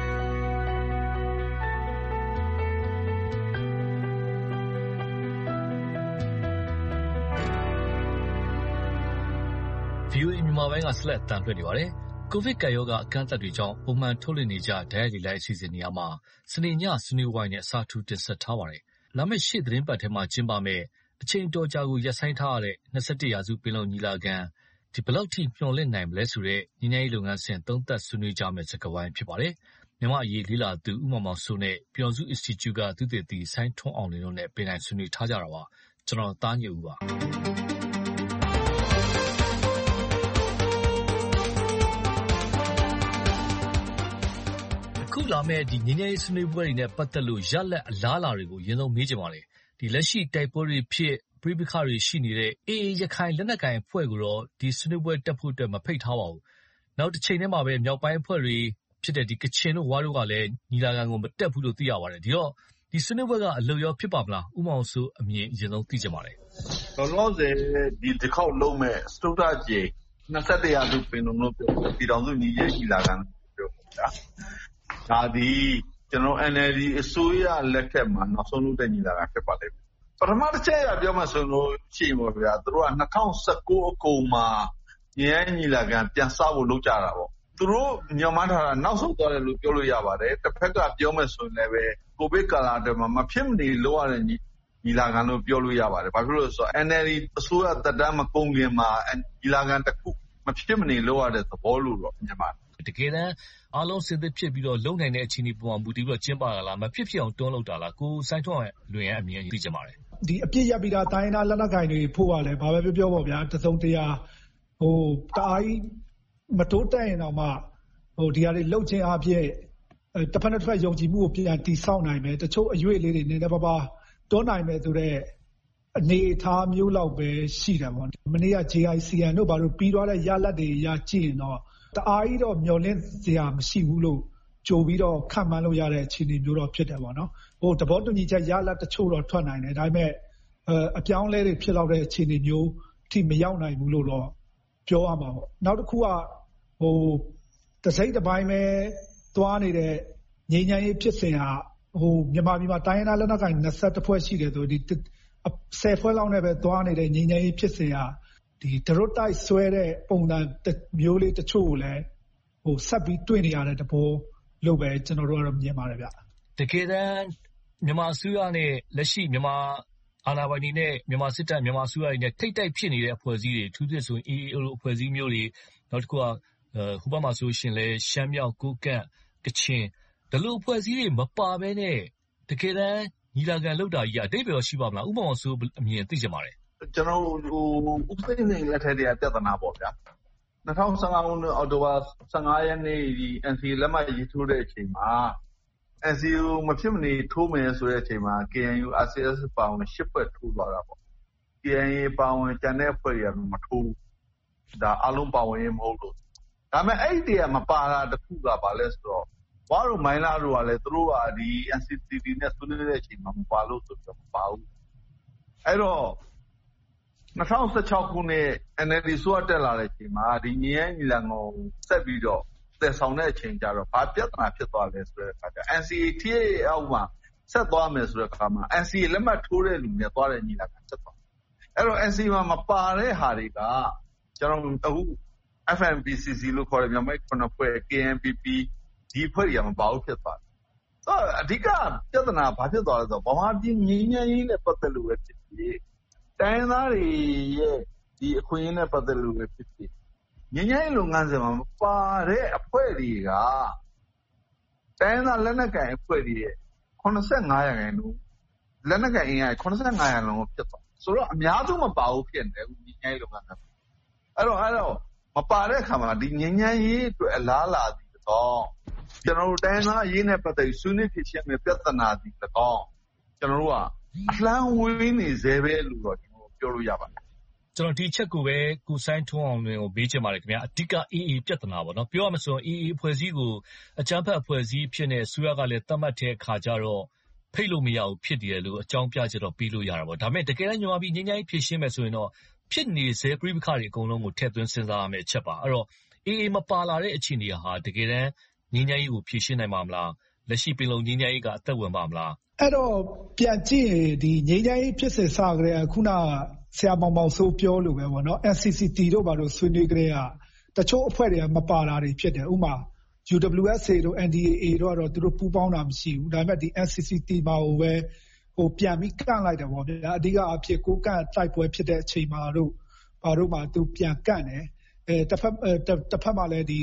T: VOA မြန်မာပိုင်းကဆက်လက်တန်လွှင့်နေပါတယ်။ ကိုဗစ်ကပ်ရောဂါအကန့်အသတ်တွေကြောင့်ပုံမှန်ထုတ်လွှင့်နေကြဓာတ်ရိုက်လေလိုက်အစီအစဉ်တွေမှာစနေညဆွေးနွေးဝိုင်းနဲ့အစားထိုးတင်ဆက်ထားပါတယ်။လာမယ့်ရှေ့သတင်းပတ်ထဲမှာကျင်းပမယ့်အချိန်တော်ကြာကိုရပ်ဆိုင်းထားရတဲ့21ရာစုပင်လုံညီလာခံဘယ်လောက်ထိမျှော်လင့်နိုင်မလဲဆိုတဲ့ငြိမ်းချမ်းရေးလုပ်ငန်းစဉ်သုံးသပ်ဆွေးနွေးကြမယ့်စကားဝိုင်းဖြစ်ပါတယ်။မြန်မာ့အရေးလေ့လာသူဦးမောင်မောင်စိုးနဲ့ပြည်ထောင်စု Institute ကသုတေသီစိုင်းထွန်းအောင်လင်းတို့နဲ့ပင်တိုင်ဆွေးနွေးထားကြတာပါ။ကျွန်တော်သားညွန့်ဦးပါ။အခုလာမယ့်ငြိမ်းချမ်းရေးဆွေးနွေးပွဲတွေနဲ့ပတ်သက်လို့ရလဒ်အလားအလာတွေကိုအရင်ဆုံးမေးချင်ပါတယ်။လက်ရှိတိုက်ပွဲတွေဖြစ်ပဋိပက္ခတွေရှိနေတဲ့ AA ရခိုင်လက်နက်ကိုင်အဖွဲ့ကိုတော့ဒီဆွေးနွေးပွဲတက်ဖို့မဖိတ်ထားပါဘူး။နောက်တစ်ချိန်တည်းမှာပဲမြောက်ပိုင်းအဖွဲ့တွေဖြစ်တဲ့ကချင်တို့ဝါတို့ကလည်းညီလာခံကိုမတက်ဘူးလို့သိရပါတယ်။ဒီတော့ဒီဆွေးနွေးပွဲကအလုပ်ရောဖြစ်ပါမလား။ဦးမောင်စိုးအမြင်အရင်ဆုံးသိချင်ပါတယ်
U: ။လောလောဆယ်ဒီတစ်ခေါက်လုံးမဲ့စတုတ္ထကြိမ်21ရာစုပင်လုံလို့ပြောပြည်ထောင်စုညီလာခံပြောတာ။ဒါဒီကျွန်တော် NLD အစိုးရလက်ထက်မှာနောက်ဆုံးလုပ်တဲ့ညီလာခံဖြစ်ပါလိမ့်မယ်။ပထမတစ်ချက်ပြောမှဆိုလို့ရှိရင်ပေါ့ဗျာသူတို့က2019အကုန်မှာညီလာခံပြန်စဖို့လုပ်ကြတာပေါ့။သူတို့ညမှန်းထားတာနောက်ဆုံးသွားတယ်လို့ပြောလို့ရပါတယ်။တစ်ဖက်ကပြောမယ်ဆိုရင်လည်းပဲကိုဗစ်ကာလအတွင်းမှာမဖြစ်မနေလုပ်ရတဲ့ညီလာခံလို့ပြောလို့ရပါတယ်။ဘာဖြစ်လို့လဲဆိုတော့ NLD အစိုးရသက်တမ်းမကုန်ခင်မှာညီလာခံတစ်ခုမဖြစ်မနေလုပ်ရတဲ့သဘောလို့တော့မြင်ပါတယ်
T: ။တကယ်တမ်းအားလုံးစစ်သက်ဖြစ်ပြီးတော့လုံနိုင်တဲ့အခြေအနေပေါ်မှာမူတည်ပြီးတော့ကျင်းပတာလားမဖြစ်ဖြစ်အောင်တွန်းလုပ်တာလားကိုစိုင်းထွန်းလွင်ရဲ့အမြင်သိချင်ပါတယ်
V: ဒီအပြစ်ရပြီးတာတိုင်းသားလက်နက်ကိုင်တွေဖို့ကလည်းဘာပဲပြောပေါ့ဗျာတစုံတရာတအားကြီးမတိုးတက်ရင်တော့မှဒီဟာတွေလှုပ်ခြင်းအပြင်တစ်ဖက်နဲ့တစ်ဖက်ယုံကြည်မှုကိုပြန်တည်ဆောက်နိုင်မယ်တချို့အရွေ့လေးတွေနည်းနည်းပါးပါးတွန်းနိုင်မယ်ဆိုတဲ့အနေအထားမျိုးလောက်ပဲရှိတယ်ပေါ့မနေ့က JICN တို့ဘာလို့ပြီးသွားတဲ့ရလဒ်တွေရကြည့်ရင်တော့တအားကြီးတော့မျောလင့်စရာမရှိဘူးလို့ကြိုပြီးတော့ခံမှန်းလို့ရတဲ့အခြေအနေမျိုးတော့ဖြစ်တယ်ပေါ့နော်သဘောတူညီချက်ရလဒ်တချို့တော့ထွက်နိုင်တယ်ဒါပေမဲ့အပြောင်းလဲတွေဖြစ်လောက်တဲ့အခြေအနေမျိုးအထိမရောက်နိုင်ဘူးလို့တော့ပြောရမှာပေါ့နောက်တစ်ခုကတစိမ့်တစ်ပိုင်းပဲသွားနေတဲ့ငြိမ်းချမ်းရေးဖြစ်စဉ်ဟာမြန်မာပြည်မှာတိုင်းရင်းသားလက်နက်ကိုင်21ဖွဲ့ရှိတယ်ဆိုဒီ10ဖွဲ့လောက်နဲ့ပဲသွားနေတဲ့ငြိမ်းချမ်းရေးဖြစ်စဉ်ဟာဒီဒရုတ်တိုက်ဆွဲတဲ့ပုံစံမျိုးလေးတချို့ကိုလည်းဆက်ပြီးတွေ့နေရတဲ့တဘောလို့ပဲကျွန်တော်တို့ကတော့မြင်ပါတယ်ဗျ
T: တကယ်တမ်းမြန်မာအစိုးရနဲ့လက်ရှိမြန်မာအာဏာပိုင်တွေနဲ့မြန်မာစစ်တပ်မြန်မာအစိုးရတွေနဲ့ထိတ်တိုက်ဖြစ်နေတဲ့အဖွဲ့အစည်းတွေထူးထူးဆိုရင် AA လိုအဖွဲ့အစည်းမျိုးတွေနောက်တစ်ခုကဟိုဘက်မှာဆိုရှင်လဲရှမ်းမြောက်ကိုကန့်ကချင်ဒီလိုအဖွဲ့အစည်းတွေမပါဘဲနဲ့တကယ်တမ်းညီလာခံလုပ်တာကြီးအတိတ်ပဲရှိပါမလားဥပမာဆိုအမြင်သိချင်ပါတယ်
U: ကျွန်တော်ဥပဒေနဲ့လက်ထက်တည်းပြဿနာပေါ့ဗျာ2015ခုနှစ်အောက်တိုဘာ15ရက်နေ့ဒီ NCA လက်မှတ်ရေးထိုးတဲ့အချိန်မှာ NCA မဖြစ်မနေထိုးမယ်ဆိုတဲ့အချိန်မှာ KNU RCSS ပါဝင်10ဖွဲ့ထိုးသွားတာပေါ့ KNA ပါဝင်ကျန်တဲ့ဖွဲ့တွေကမထိုးဒါအလုံးပါဝင်ရမဟုတ်လို့ဒါပေမဲ့အဲ့ဒီတည်းမပါတာတခုကဘာလဲဆိုတော့ဝါတို့မိုင်းလာတို့ကလည်းသူတို့ကဒီ NCCT နဲ့ဆွေးနွေးတဲ့အချိန်မှာမပါလို့ဆိုတော့မပါဘူးအဲ့တော့2016ခုနှစ် NLD ဆိုတက်လာတဲ့အချိန်မှာဒီညီလာကိုဆက်ပြီးတော့သက်ဆောင်တဲ့အချိန်ကျတော့ဘာပြဿနာဖြစ်သွားလဲဆိုတဲ့အခါကျ NCA ထိအောက်မှာဆက်သွားမယ်ဆိုတဲ့အခါမှာ NCA လက်မှတ်ထိုးတဲ့လူနဲ့သွားတဲ့ညီလာခံဆက်သွားအဲ့တော့ NCA မှာမပါတဲ့ဟာတွေကကျွန်တော်အခု FNPCC လို့ခေါ်တဲ့မြန်မာ့ခုနှစ်ဖွဲ့ KNPP ဒီဖွဲ့တွေကမပါဘူးဖြစ်သွားတယ်အဓိကပြဿနာဘာဖြစ်သွားလဲဆိုတော့ဗမာပြည်ငြိမ်းချမ်းရေးနဲ့ပတ်သက်လို့ပဲဖြစ်ဖြစ်တိုင်းသားတွေရဲ့ဒီအခွင့်အရေးနဲ့ပတ်သက်လို့ပဲဖြစ်ဖြစ်ငြိမ်းချမ်းရေးလုပ်ငန်းစဉ်မှာမပါတဲ့အဖွဲ့တွေကတိုင်းသားလက်နက်ကိုင်အဖွဲ့တွေရဲ့85%လက်နက်ကိုင်အင်အား85%လုံးဖြစ်သွားဆိုတော့အများစုမပါဘူးဖြစ်နေတယ်ငြိမ်းချမ်းရေးလုပ်ငန်းစဉ်အဲ့တော့မပါတဲ့အခါမှာဒီငြိမ်းချမ်းရေးအတွက်အလားလာသည်တော့ကျွန်တော်တို့တိုင်းသားရေးနဲ့ပတ်သက်ပြီးဆွေးနွေးဖြေရှင်းမယ့်ပြဿနာသည်တော့ကျွန်တော်တို့ကအလှမ်းဝေးနေသေးပဲလို့တော့ကျွန်တော်ပြောလို့ရပါတယ်
T: ကျွန်တော်ဒီချက်ကိုပဲကိုစိုင်းထွန်းအောင်လွင်ကိုမေးချင်ပါတယ်ခင်ဗျာအဓိက AA ပြဿနာပေါ့နော်ပြောရမလို့ဆိုရင် AA အဖွဲ့အစည်းကိုအကြမ်းဖက်အဖွဲ့အစည်းဖြစ်နေဆူရကလည်းသတ်မှတ်တဲ့အခါကျတော့ဖိတ်လို့မရဘူးဖြစ်တယ်လို့အကြောင်းပြချက်တော့ပြီးလို့ရတာပေါ့ဒါပေမဲ့တကယ်တမ်းမြန်မာပြည်ငြိမ်းချမ်းရေးဖြေရှင်းမယ်ဆိုရင်တော့ဖြစ်နေစေပြိပခါတွေအကုန်လုံးကိုထည့်သွင်းစဉ်းစားရမယ့်အချက်ပါအဲ့တော့ AA မပါလာတဲ့အခြေအနေဟာတကယ်တမ်းငြိမ်းချမ်းရေးကိုဖြေရှင်းနိုင်မှာမလားလက်ရှိပင်လုံငြိမ်းချမ်းရေးကအသက်ဝင်ပါမလား
V: အဲ့တော့ပြန်ကြည့်ရင်ဒီငြိမ်းချမ်းရေးဖြစ်စဉ်စကြတဲ့ခုနဆရာမောင်စိုးပြောလို့ပဲပေါ့နော် NCCT တို့ဘာလို့ဆွေးနွေးကြတဲ့တချို့အဖွဲ့တွေကမပါလာတွေဖြစ်တယ်ဥပမာ UWSA တို့ NDAA တို့ကတော့သူတို့ပူးပေါင်းတာမရှိဘူးဒါပေမဲ့ဒီ NCCT မှာပဲပြန်ပြီးကန့်လိုက်တယ်ပေါ့ဗျာအဓိကအဖြစ်ကိုကန့်တိုက်ပွဲဖြစ်တဲ့အချိန်မှာတို့ဘာတို့မှသူပြန်ကန့်တယ်တစ်ဖက်မှာလည်းဒီ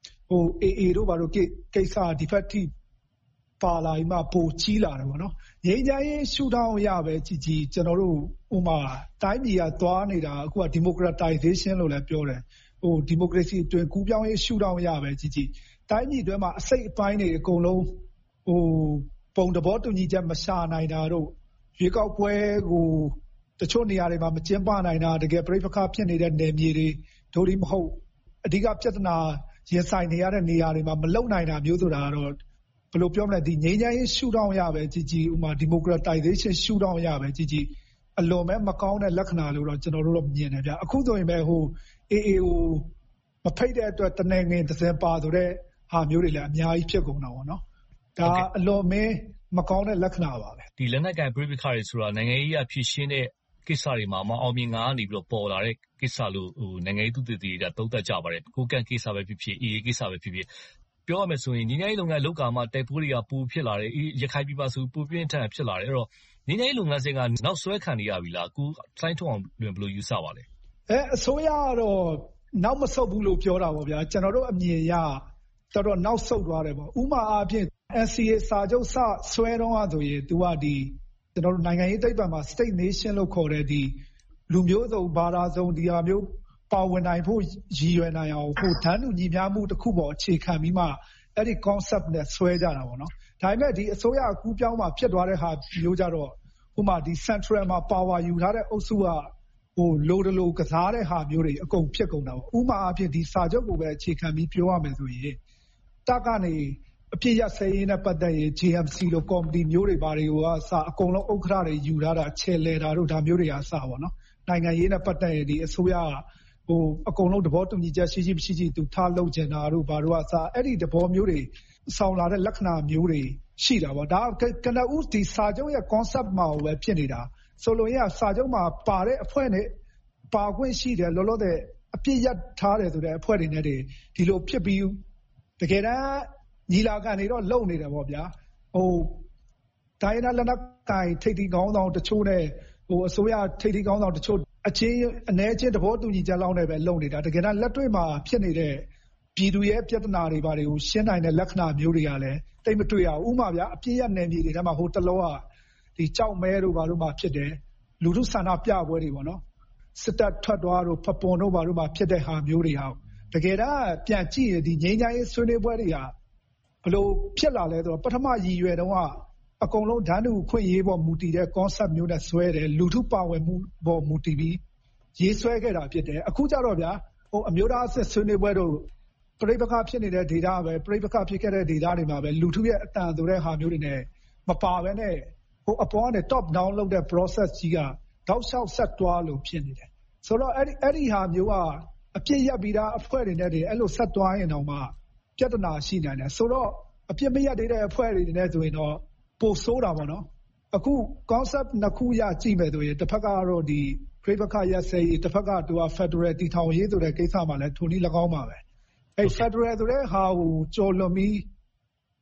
V: AA တို့ဘာတို့ကိစ္စဒီဖက်ထိပါလာပြီးမှပိုကြီးလာတယ်ပေါ့နော်ငြိမ်းချမ်းရေးရှုထောင့်ရပဲကြည်ကျွန်တော်တို့ဥမာတိုင်းပြည်ကသွားနေတာအခုက democratization လို့လည်းပြောတယ်ဒီမိုကရေစီအတွင်ကူးပြောင်းရေးရှုထောင့်ရပဲကြည်တိုင်းပြည်တွင်းမှာအစိတ်အပိုင်းတွေအကုန်လုံးပုံတဘောတူညီချက်မရှာနိုင်တာတို့ရွေးကောက်ပွဲကိုတချို့နေရာတွေမှာမကျင်းပနိုင်တာတကယ်ပြိပခါဖြစ်နေတဲ့နယ်မြေတွေတို့ဒီမဟုတ်အဓိကပြဿနာရင်ဆိုင်နေရတဲ့နေရာတွေမှာမလုံနိုင်တာမျိုးဆိုတာကတော့ဘယ်လိုပြောမလဲဒီငြိမ်းချမ်းရေးရှုထောင့်ရပဲကြည်ဥမာ democratization ရှုထောင့်ရပဲကြည်အလွန်ပဲမကောင်းတဲ့လက္ခဏာလို့တော့ကျွန်တော်တို့တော့မြင်တယ်ဗျအခုဆိုရင်ပဲAA ကိုမဖိတ်တဲ့အတွက်တနေငင်တစ်စင်ပါဆိုတဲ့ဟာမျိုးတွေလည်းအများကြီးဖြစ်ကုန်တာပေါ့နော်ဒါအလွန်မင်းမကောင်းတဲ့လက္ခဏာပါပဲ
T: ဒီလက်နက်ကိုင်ပြိပခါတွေဆိုတာနိုင်ငံရေးအဖြစ်ရှင်းတဲ့ကိစ္စတွေမှာမအောင်မြင်ငါကနေပြီးတော့ပေါ်လာတဲ့ကိစ္စလို့နိုင်ငံရေးသူတွေသုံးသပ်ကြပါတယ်ကိုကန့်ကိစ္စပဲဖြစ်ဖြစ် AA ကိစ္စပဲဖြစ်ဖြစ်ပြောရမယ်ဆိုရင်ငြိမ်းချမ်းရေးလုပ်ငန်းလောက်ကမှတိုက်ပွဲတွေကပူဖြစ်လာတယ်ရခိုင်ပြည်ပါဆိုပူပြင်းထန်ဖြစ်လာတယ်အဲ့တော့ငြိမ်းချမ်းရေးလုပ်ငန်းစဉ်ကနောက်ဆွဲခံနေရပြီလားကိုစိုင်းထွန်းအောင်လွင်ဘယ်လိုယူဆပါလဲ
V: အစိုးရကတော့နောက်မဆုတ်ဘူးလို့ပြောတာပေါ့ဗျာကျွန်တော်တို့အမြင်ရတော်တော်နောက်ဆုတ်သွားတယ်ပေါ့ဥမာအားဖြင့် NCA စာချုပ်ဆွဲတော့ဆိုရင်သူကဒီကျွန်တော်တို့နိုင်ငံရေးသိပ္ပံမှာ state nation လို့ခေါ်တဲ့ဒီလူမျိုးစုံဘာသာစုံဒီဟာမျိုးပါဝင်နိုင်ဖို့ရည်ရွယ်နိုင်အောင်တန်းတူညီမျှမှုတစ်ခုပေါ်အခြေခံပြီးမှအဲ့ဒီ concept နဲ့ဆွဲကြတာပေါ့နော်ဒါပေမဲ့ဒီအစိုးရအကူးပြောင်းမှာဖြစ်သွားတဲ့ဟာမျိုးကြတော့ဥပမာဒီ central မှာ power ယူထားတဲ့အုပ်စုကလိုတလိုကစားတဲ့ဟာမျိုးတွေအကုန်ဖြစ်ကုန်တာပေါ့ဥပမာအဖြစ်ဒီစာချုပ်ကိုပဲအခြေခံပြီးပြောရမယ်ဆိုရင်တပ်ကနေအပြစ်ရစဲရင်းနဲ့ပတ်သက်ရင် JMC လို့ကော်မတီမျိုးတွေဘာတွေကိုအကုန်လုံးဥက္ခရာတွေယူထားတာချဲလဲတာတို့ဒါမျိုးတွေအစပေါ့နော်နိုင်ငံရေးနဲ့ပတ်သက်ရင်ဒီအစိုးရအကုန်လုံးသဘောတူညီချက်ရှိရှိသူထားလုပ်ကျင်တာတို့ဘာတို့အစအဲ့ဒီသဘောမျိုးတွေဆောင်လာတဲ့လက္ခဏာမျိုးတွေရှိတာပေါ့ဒါကနဦးဒီစာချုပ်ရဲ့ concept မှာပဲဖြစ်နေတာဆိုလိုရင်းကစာချုပ်မှာပါတဲ့အဖွဲ့နဲ့ပါခွင့်ရှိတယ်လောလောဆယ်အပြစ်ရထားတယ်ဆိုတဲ့အဖွဲ့တွေနဲ့ဒီလိုဖြစ်ပြီးတကယ်တမ်းညီလာခံတွေတော့လုံနေတယ်ပေါ့ဗျာတိုင်းနာလက်နက်ကိုင်ထိပ်တီကောင်းဆောင်တချို့နဲ့အစိုးရထိပ်တီကောင်းဆောင်တချို့အနည်းချင်းသဘောတူညီချက်လောက်နဲ့ပဲလုံနေတာတကယ်တမ်းလက်တွေ့မှာဖြစ်နေတဲ့ပြည်သူရဲ့ပြဿနာတွေတွေကိုရှင်းနိုင်တဲ့လက္ခဏာမျိုးတွေကလည်းတိတ်မတွေ့ရဘူးဥပမာဗျာအပြစ်ရနယ်မြေတွေထဲမှာတလောကဒီကြောက်မဲတို့ဘာတို့မှဖြစ်တယ်လူထုဆန္ဒပြပွဲတွေပေါ့နော်စစ်တပ်ထွက်သွားတို့ဖပွန်တို့ဘာတို့မှဖြစ်တဲ့ဟာမျိုးတွေဟာတကယ်တမ်းပြန်ကြည့်ရင်ဒီငြိမ်းချမ်းရေးဆွေးနွေးပွဲတွေကဘယ်လိုဖြစ်လာလဲဆိုတော့ပထမရည်ရွယ်တုန်းကအကုန်လုံးဓာတ်တူခွင့်ရေးပေါ်မူတည်တဲ့ concept မျိုးနဲ့ဆွဲတယ်လူထုပါဝင်မှုပေါ်မူတည်ပြီးရေးဆွဲခဲ့တာဖြစ်တယ်အခုကျတော့ဗျာအမျိုးသားအဆင့်ဆွေးနွေးပွဲတို့ပြိပခါဖြစ်နေတဲ့ဒေတာပဲပြိပခါဖြစ်ခဲ့တဲ့ဒေတာတွေမှာပဲလူထုရဲ့အတန်ဆိုတဲ့ဟာမျိုးတွေနဲ့မပါဘဲနဲ့အပေါ်ကနေ top down လုပ်တဲ့ process ကြီးကတောက်လျှောက်ဆက်သွားလို့ဖြစ်နေတယ်ဆိုတော့အဲ့ဒီဟာမျိုးကအပြစ်ရပြီးသားအဖွဲ့တွေနဲ့အဲ့လိုဆက်သွားရင်တော့မှပြဿနာရှိနိုင်တယ်ဆိုတော့အပြစ်မရသေးတဲ့အဖွဲ့တွေနဲ့ဆိုရင်တော့ပိုဆိုးတာပေါ့နော်အခု concept နှစ်ခုရကြည့်မယ်ဆိုရင်တစ်ဖက်ကတော့ဒီပြိပခါရက်စေးတစ်ဖက်ကသူက federal တည်ထောင်ရေးဆိုတဲ့ကိစ္စမှာလည်းထိုနည်း၎င်းပါပဲအဲ့ federal ဆိုတဲ့ဟာကိုကြော်လွန်ပြီး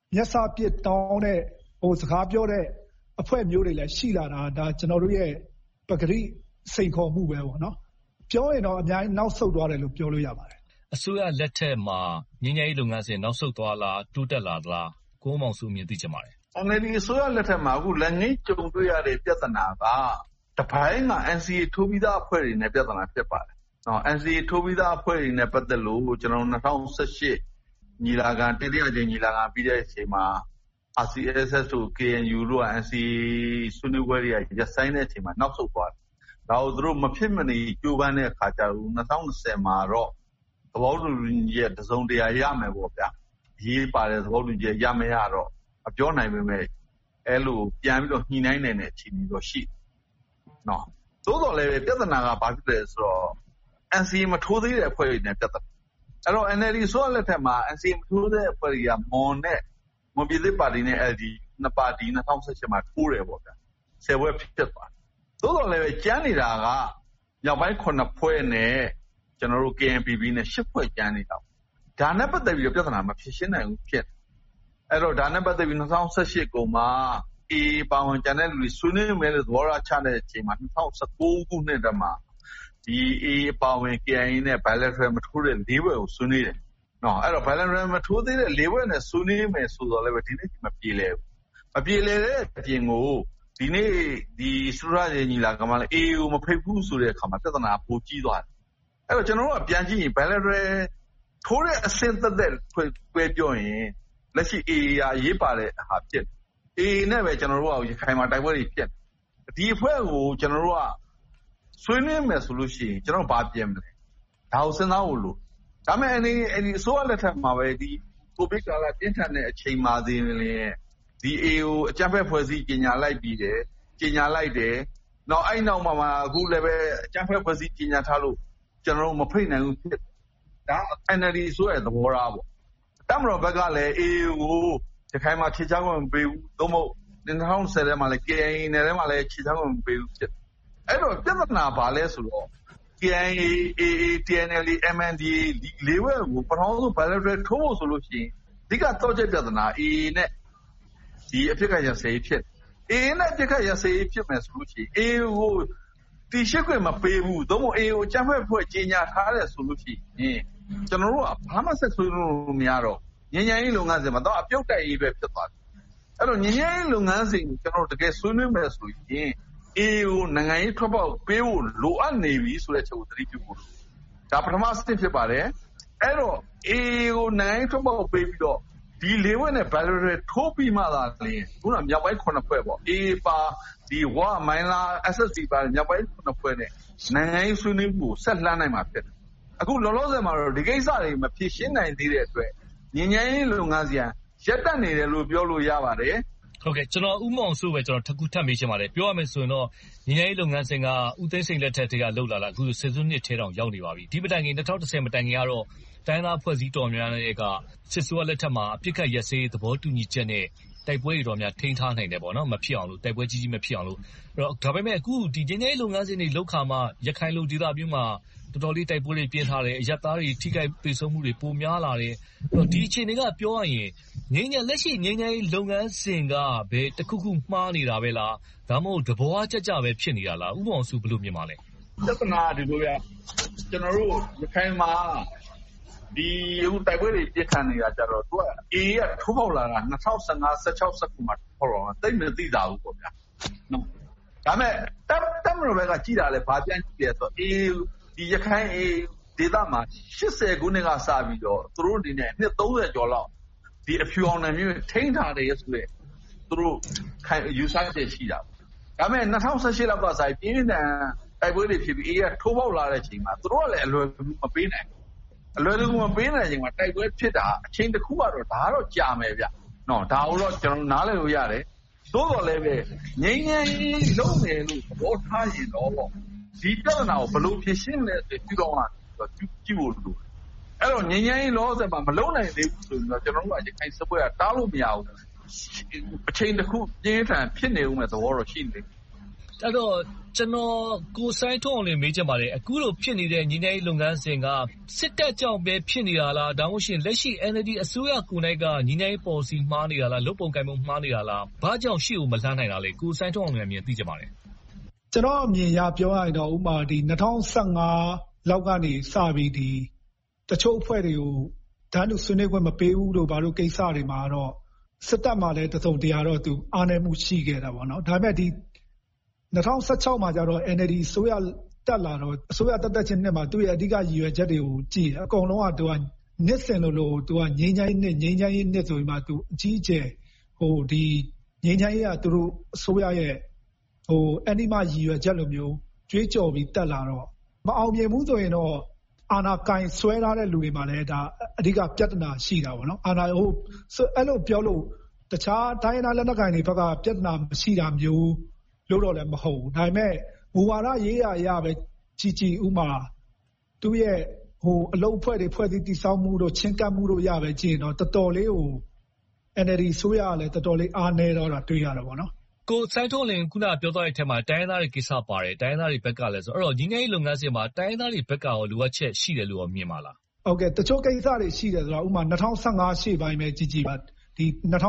V: မျက်စာပြစ်တောင်းတဲ့စကားပြောတဲ့အဖွဲ့မျိုးတွေလည်းရှိလာတာဒါကျွန်တော်တို့ရဲ့ပကတိစိန်ခေါ်မှုပဲပေါ့နော်ပြောရင်တော့အများကြီးနောက်ဆုတ်သွားတယ်လို့ပြောလို့ရပါတယ်
T: အစိုးရလက်ထက်မှာငြိမ်းချမ်းရေးလုပ်ငန်းစဉ်နောက်ဆုတ်သွားလားတိုးတက်လာသလားကိုမောင်စုမြင်သိချင်ပါတယ်
U: NLD အစိုးရလက်ထက်မှာအခုလက်ငင်းကြုံတွေ့ရတဲ့ပြဿနာကတပိုင်းက NCA ထိုးပြီးသားအဖွဲ့တွေနဲ့ပြဿနာဖြစ်ပါတယ်NCA ထိုးပြီးသားအဖွဲ့တွေနဲ့ပတ်သက်လို့ကျွန်တော်2018ညီလာခံတတိယကြိမ်ညီလာခံပြီးတဲ့အချိန်မှာ RCSS တို့ KNU တို့က NCA ဆွေးနွေးပွဲတွေရပ်ဆိုင်းတဲ့အချိန်မှာနောက်ဆုတ်သွားတယ်။ဒါကိုသူတို့မဖြစ်မနေကြိုးပမ်းတဲ့အခါကျတော့2020မှာတော့သဘောတူညီချက်တစ်စုံတရာရမယ်ပေါ့ဗျာ။ရေးပါတဲ့သဘောတူညီချက်ရမရတော့အပြောနိုင်ပေမဲ့အဲ့လိုပြန်ပြီးတော့ညှိနှိုင်းနိုင်တဲ့အခြေအနေတော့ရှိ။နော်။သို့တော်လည်းပြဿနာကဘာဖြစ်လဲဆိုတော့ NCA မထိုးသေးတဲ့အဖွဲ့တွေနဲ့ပြဿနာ။အဲ့တော့ NLD ဆိုလက်ထက်မှာ NCA မထိုးတဲ့အဖွဲ့တွေကမွန်ပြည်သစ်ပါတီနဲ့ LD နှစ်ပါတီ2018မှာထိုးတယ်ပေါ့ဗျာ။10ပွဲဖြစ်သွားတယ်။သို့တော်လည်းကျန်းနေတာကမြောက်ပိုင်း9ဖွဲ့နဲ့ကျွန်တော်တို့ KNPP နဲ့10ဖွဲ့ကျန်းနေတာ။ဒါနဲ့ပတ်သက်ပြီးတော့ပြဿနာမဖြစ်ရှင်းနိုင်ဘူးဖြစ်။အဲ့တော့ဒါနဲ့ပတ်သက်ပြီး2018ကုန်မှာပါဝင်ကျန်တဲ့လူတွေဆွေးနွေးမယ်လို့သဘောထားချတဲ့အချိန်မှာ2019ခုနှစ်တည်းမှာဒီပါဝင် KIA နဲ့ bilateral မထိုးတဲ့၄ဘက်ကိုဆွေးနွေးတယ်။နော်အဲ့တော့ bilateral မထိုးသေးတဲ့၄ဘက်နဲ့ဆွေးနွေးမယ်ဆိုတော့လည်းဒီနေ့မပြေလည်ဘူး။မပြေလည်တဲ့အပြင်ကိုဒီနေ့ဒီစရရညီလာကမှလည်း AAO မဖိတ်ဘူးဆိုတဲ့အခါမှာပြဿနာပိုကြီးသွားတယ်။အဲ့တော့ကျွန်တော်တို့ကပြန်ကြည့်ရင် bilateral ထိုးတဲ့အဆင့်သက်ခွဲပြောရင်လက်ရှိ AA ရာရေးပါတဲ့ဟာဖြစ်တယ်။ AA နဲ့ပဲကျွန်တော်တို့ကရခိုင်မှာတိုက်ပွဲတွေဖြစ်တယ်။ဒီအဖွဲ့ကိုကျွန်တော်တို့ကဆွေးနွေးမယ်ဆိုလို့ရှိရင်ကျွန်တော်ဘာပြင်မလဲဒါကိုစဉ်းစားဖို့လို့ဒါပေမဲ့အဲဒီအစိုးရလက်ထက်မှာပဲဒီကိုဗစ်ကာလပြင်းထန်တဲ့အချိန်မှာဒီဒီ AO အကြမ်းဖက်ဖွဲ့စည်းကြီးညာလိုက်ပြီးတယ်ကြီးညာလိုက်တယ်နောက်အဲ့နောက်မှာအခုလည်းပဲအကြမ်းဖက်ဖွဲ့စည်းကြီးညာထားလို့ကျွန်တော်တို့မဖိတ်နိုင်ဘူးဖြစ်ဒါ NLD ဆိုတဲ့သဘောထားပေါ့တမတော်ဘက်ကလည်း AO ကိုဒီခိုင်မှာခြေချောင်းမပေးဘူးသို့မဟုတ်2010ထဲမှာလည်း KIA နယ်ထဲမှာလည်းခြေချောင်းမပေးဘူးဖြစ်အဲ့တော့ပြဿနာဘာလဲဆိုတော့ KIA, AA, TNLA, MNDAA ဒီလေးဘက်ကိုပထမဆုံး bilateral ထိုးဖို့ဆိုလို့ရှိရင်အဓိကတော့ချက်ပြဿနာ AA နဲ့ဒီအဖြစ်ကရစေဖြစ် AA နဲ့အဖြစ်ကရစေဖြစ်မယ်ဆိုလို့ရှိရင် AA ကိုတီရှစ်ခွင့်မပေးဘူးသို့မဟုတ် AA ကိုအကြမ်းဖက်ဖွဲ့ကြီးညာထားတယ်ဆိုလို့ရှိရင်ကျွန်တော်တို့ကဘာမှဆက်ဆွေးလို့မရတော့ညဉ့်ညမ်းရေးလုပ်ငန်းစဉ်မှာတော့အပြုတ်တိုက်ရေးပဲဖြစ်သွားတယ်အဲ့တော့ညဉ့်ညမ်းရေးလုပ်ငန်းစဉ်ကိုကျွန်တော်တို့တကယ်ဆွေးနွေးမယ်ဆိုရင် AO နိုင်ငံရေးထွက်ပေါက်ပေးဖို့လိုအပ်နေပြီဆိုတဲ့ချက်ကိုသတိပြုဖို့ဒါပထမအဆင့်ဖြစ်ပါတယ်အဲ့တော့ AO နိုင်ငံရေးထွက်ပေါက်ပေးပြီးတော့ဒီလေးဝက်နဲ့ bilateral ထိုးပြီးမှသာလေခုနမြောက်ပိုင်း9ဖွဲ့ပေါ့ AA ပါဒီဝါမိုင်းလာ SSC ပါမြောက်ပိုင်း9ဖွဲ့နဲ့နိုင်ငံရေးဆွေးနွေးမှုကိုဆက်လှမ်းနိုင်မှာဖြစ်တယ်အခုလောလောဆယ်မှာတော့ဒီကိစ္စတွေမဖြစ်ရှင်းနိုင်သေးတဲ့အတွက်ညဉ့်ညမ်းရေးလုပ်ငန်းစဉ်ရပ်တန့်နေတယ်လို့ပြောလို့ရပါတယ်
T: ဟုတ်ကဲ့ကျွန်တော်ဦးမောင်စိုးပဲကျွန်တော်ထပ်ကူထပ်မေးချင်ပါတယ်ပြောရမယ်ဆိုရင်တော့ညီညာရေးလုပ်ငန်းစဉ်ကဦးသိန်းစိန်လက်ထက်တည်းကလှုပ်လာတာအခုဆယ်စုနှစ်ထဲတောင်ရောက်နေပါပြီဒီမတိုင်ခင်2010မတိုင်ခင်ကတော့တိုင်းသားဖွဲ့စည်းတော်များများကစစ်စိုးရလက်ထက်မှာအပြစ်ခတ်ရစေးသဘောတူညီချက်နဲ့တိုက်ပွဲတွေတော်များထိန်းထားနိုင်တယ်ပေါ့နော်မဖြစ်အောင်လို့တိုက်ပွဲကြီးကြီးမဖြစ်အောင်လို့အဲ့တော့ဒါပေမဲ့အခုဒီညီညာရေးလုပ်ငန်းစဉ်တွေလောက်ခါမှရခိုင်လူဒေသမျိုးမှာတော်တော်လေးတိုက်ပွဲတွေပြင်းထားတယ်အရပ်သားတွေထိခိုက်ပေဆုံးမှုတွေပိုများလာတယ်အဲ့တော့ဒီအခြေအနေကပြောရရင်လက်ရှိငြိမ်းချမ်းရေးလုပ်ငန်းစဉ်ကဘယ်တစ်ခုခုမှားနေတာပဲလားဒါမှမဟုတ်တဘောကြကြပဲဖြစ်နေတာလားဥပမာစုဘယ်လိုမြင်ပါလဲ
U: ပြဿနာဒီလိုရကျွန်တော်တို့ရခိုင်မှာဒီအခုတိုက်ပွဲတွေပြစ်ခတ်နေတာကြတော့သူက AA ကထိုးပေါက်လာတာ2015 16 19မှာထိုးပေါက်လာတာတိတ်မသိတာဘူးပေါ့ဗျာနော်ဒါပေမဲ့တပ်မတော်ဘက်ကကြည်တာလဲဘာပြန်ကြည့်လဲဆိုတော့ AA ဒီရခိုင်ဒေသမှာ80ခုနှစ်ကစပြီးတော့သူတို့ဒီနေ့နှစ်30ကျော်လောက်ဒီအဖြူအောင်နယ်မျိုးထိန်းထားတယ်ဆိုတဲ့သူတို့ယူဆချက်ရှိတာဒါပေမဲ့2018လောက်ကစားပြင်းထန်တိုက်ပွဲတွေဖြစ်ပြီး AA ကထိုးပေါက်လာတဲ့အချိန်မှာသူတို့ကလည်းအလွယ်မပေးနိုင်အလွယ်တကူမပေးနိုင်ချိန်မှာတိုက်ပွဲဖြစ်တာအချိန်တစ်ခုကတော့ဒါကတော့ကြာမယ်ဗျနော်ဒါကိုတော့ကျွန်တော်နားလည်လို့ရတယ်သို့တော်လည်းပဲငြိမ်းချမ်းရေးလုပ်မယ်လို့သဘောထားရင်တော့ဒီပြဿနာကိုဘယ်လိုဖြေရှင်းလဲဆိုပြီးတော့ကြည့်ဖို့လိုအဲ့တော့ငြိမ်းချမ်းရေးလောဆယ်မှာမလုံနိုင်သေးဘူးဆိုရင်တော့ကျွန်တော်တို့ကရခိုင်စပွဲကတားလို့မရဘူးအချိန်တစ်ခုပြင်းထန်ဖြစ်နေဦးမယ်သဘောတော့ရှိနေတယ်
T: အဲ့တော့ကျွန်တော်ကိုစိုင်းထွန်းအောင်လည်းမေးချင်ပါတယ်အခုလိုဖြစ်နေတဲ့ညီနိုင်လုပ်ငန်းစဉ်ကစစ်တပ်ကြောင့်ပဲဖြစ်နေတာလားဒါမှမဟုတ်လက်ရှိ NLD အစိုးရကိုယ်တိုင်ကညီနိုင်ပေါ်စီမှားနေတာလားလုပ်ပုံကိုင်ပုံမှားနေတာလားဘာကြောင့်ရှေ့ကိုမလှမ်းနိုင်တာလဲကိုစိုင်းထွန်းအောင်လည်းအမြင်သိချင်ပါတယ်
V: ကျွန်တော်အမြင်ရပြောရရင်တော့ဥပမာဒီ2015လောက်ကနေစပြီးဒီတချို့အဖွဲ့တွေကိုဓာတ်လို့ဆွေးနွေးခွင့်မပေးဘူးလို့ဘာလို့ကိစ္စတွေမှာတော့စစ်တပ်မှာလည်းတစုံတရာတော့သူအားနည်းမှုရှိခဲ့တာပေါ့နော်ဒါပေမဲ့ဒီ2016မှာကျတော့ NLD အစိုးရတက်လာတော့အစိုးရတက်ချင်းနှစ်မှာသူ့ရဲ့အဓိကရည်ရွယ်ချက်တွေကိုကြည့်အကုန်လုံးကသူကနှစ်စင်လို့သူကငြိမ်းချမ်းရေးနှစ်ဆိုပြီးမှသူအကြီးအကျယ်ဒီငြိမ်းချမ်းရေးကသူတို့အစိုးရရဲ့အနိမရည်ရွယ်ချက်လိုမျိုးကြွေးကြော်ပြီးတက်လာတော့မအောင်မြင်ဘူးဆိုရင်တော့အာဏာကင်ဆွဲထားတဲ့လူတွေမှာလည်းဒါအဓိကပြဿနာရှိတာပေါ့နော်အာဏာအဲ့လိုပြောလို့တခြားတိုင်းဒေသလက်နက်ကိုင်တွေဘက်ကပြဿနာမရှိတာမျိုးလို့တော့လည်းမဟုတ်ဘူးဒါပေမဲ့မူဝါဒရေးရအရပဲကြည်ဥမာသူ့ရဲ့အလုံးအဖွဲ့တွေဖွဲ့စည်းတည်ဆောက်မှုတို့ချင်းကပ်မှုတို့ရပဲကြည့်ရင်တော့တော်တော်လေးကို NLD ဆိုရလည်းတော်တော်လေးအားနည်းတော့တာတွေ့ရတာပေါ့နော်
T: ကိုစိုင်းထွန်းလင်းခုနပြောသွားတဲ့အထက်မှာတိုင်းသားတွေကိစ္စပါတယ်တိုင်းသားတွေဘက်ကလည်းဆိုအဲ့တော့ညီနိုင်လုပ်ငန်းစဉ်မှာတိုင်းသားတွေဘက်ကရောလိုအပ်ချက်ရှိတယ်လို့မြင်ပါလား
V: ဟုတ်ကဲ့တချို့ကိစ္စတွေရှိတယ်ဆိုတော့ဥမာ2015ရှေ့ပိုင်းပဲကြည်ပါဒီ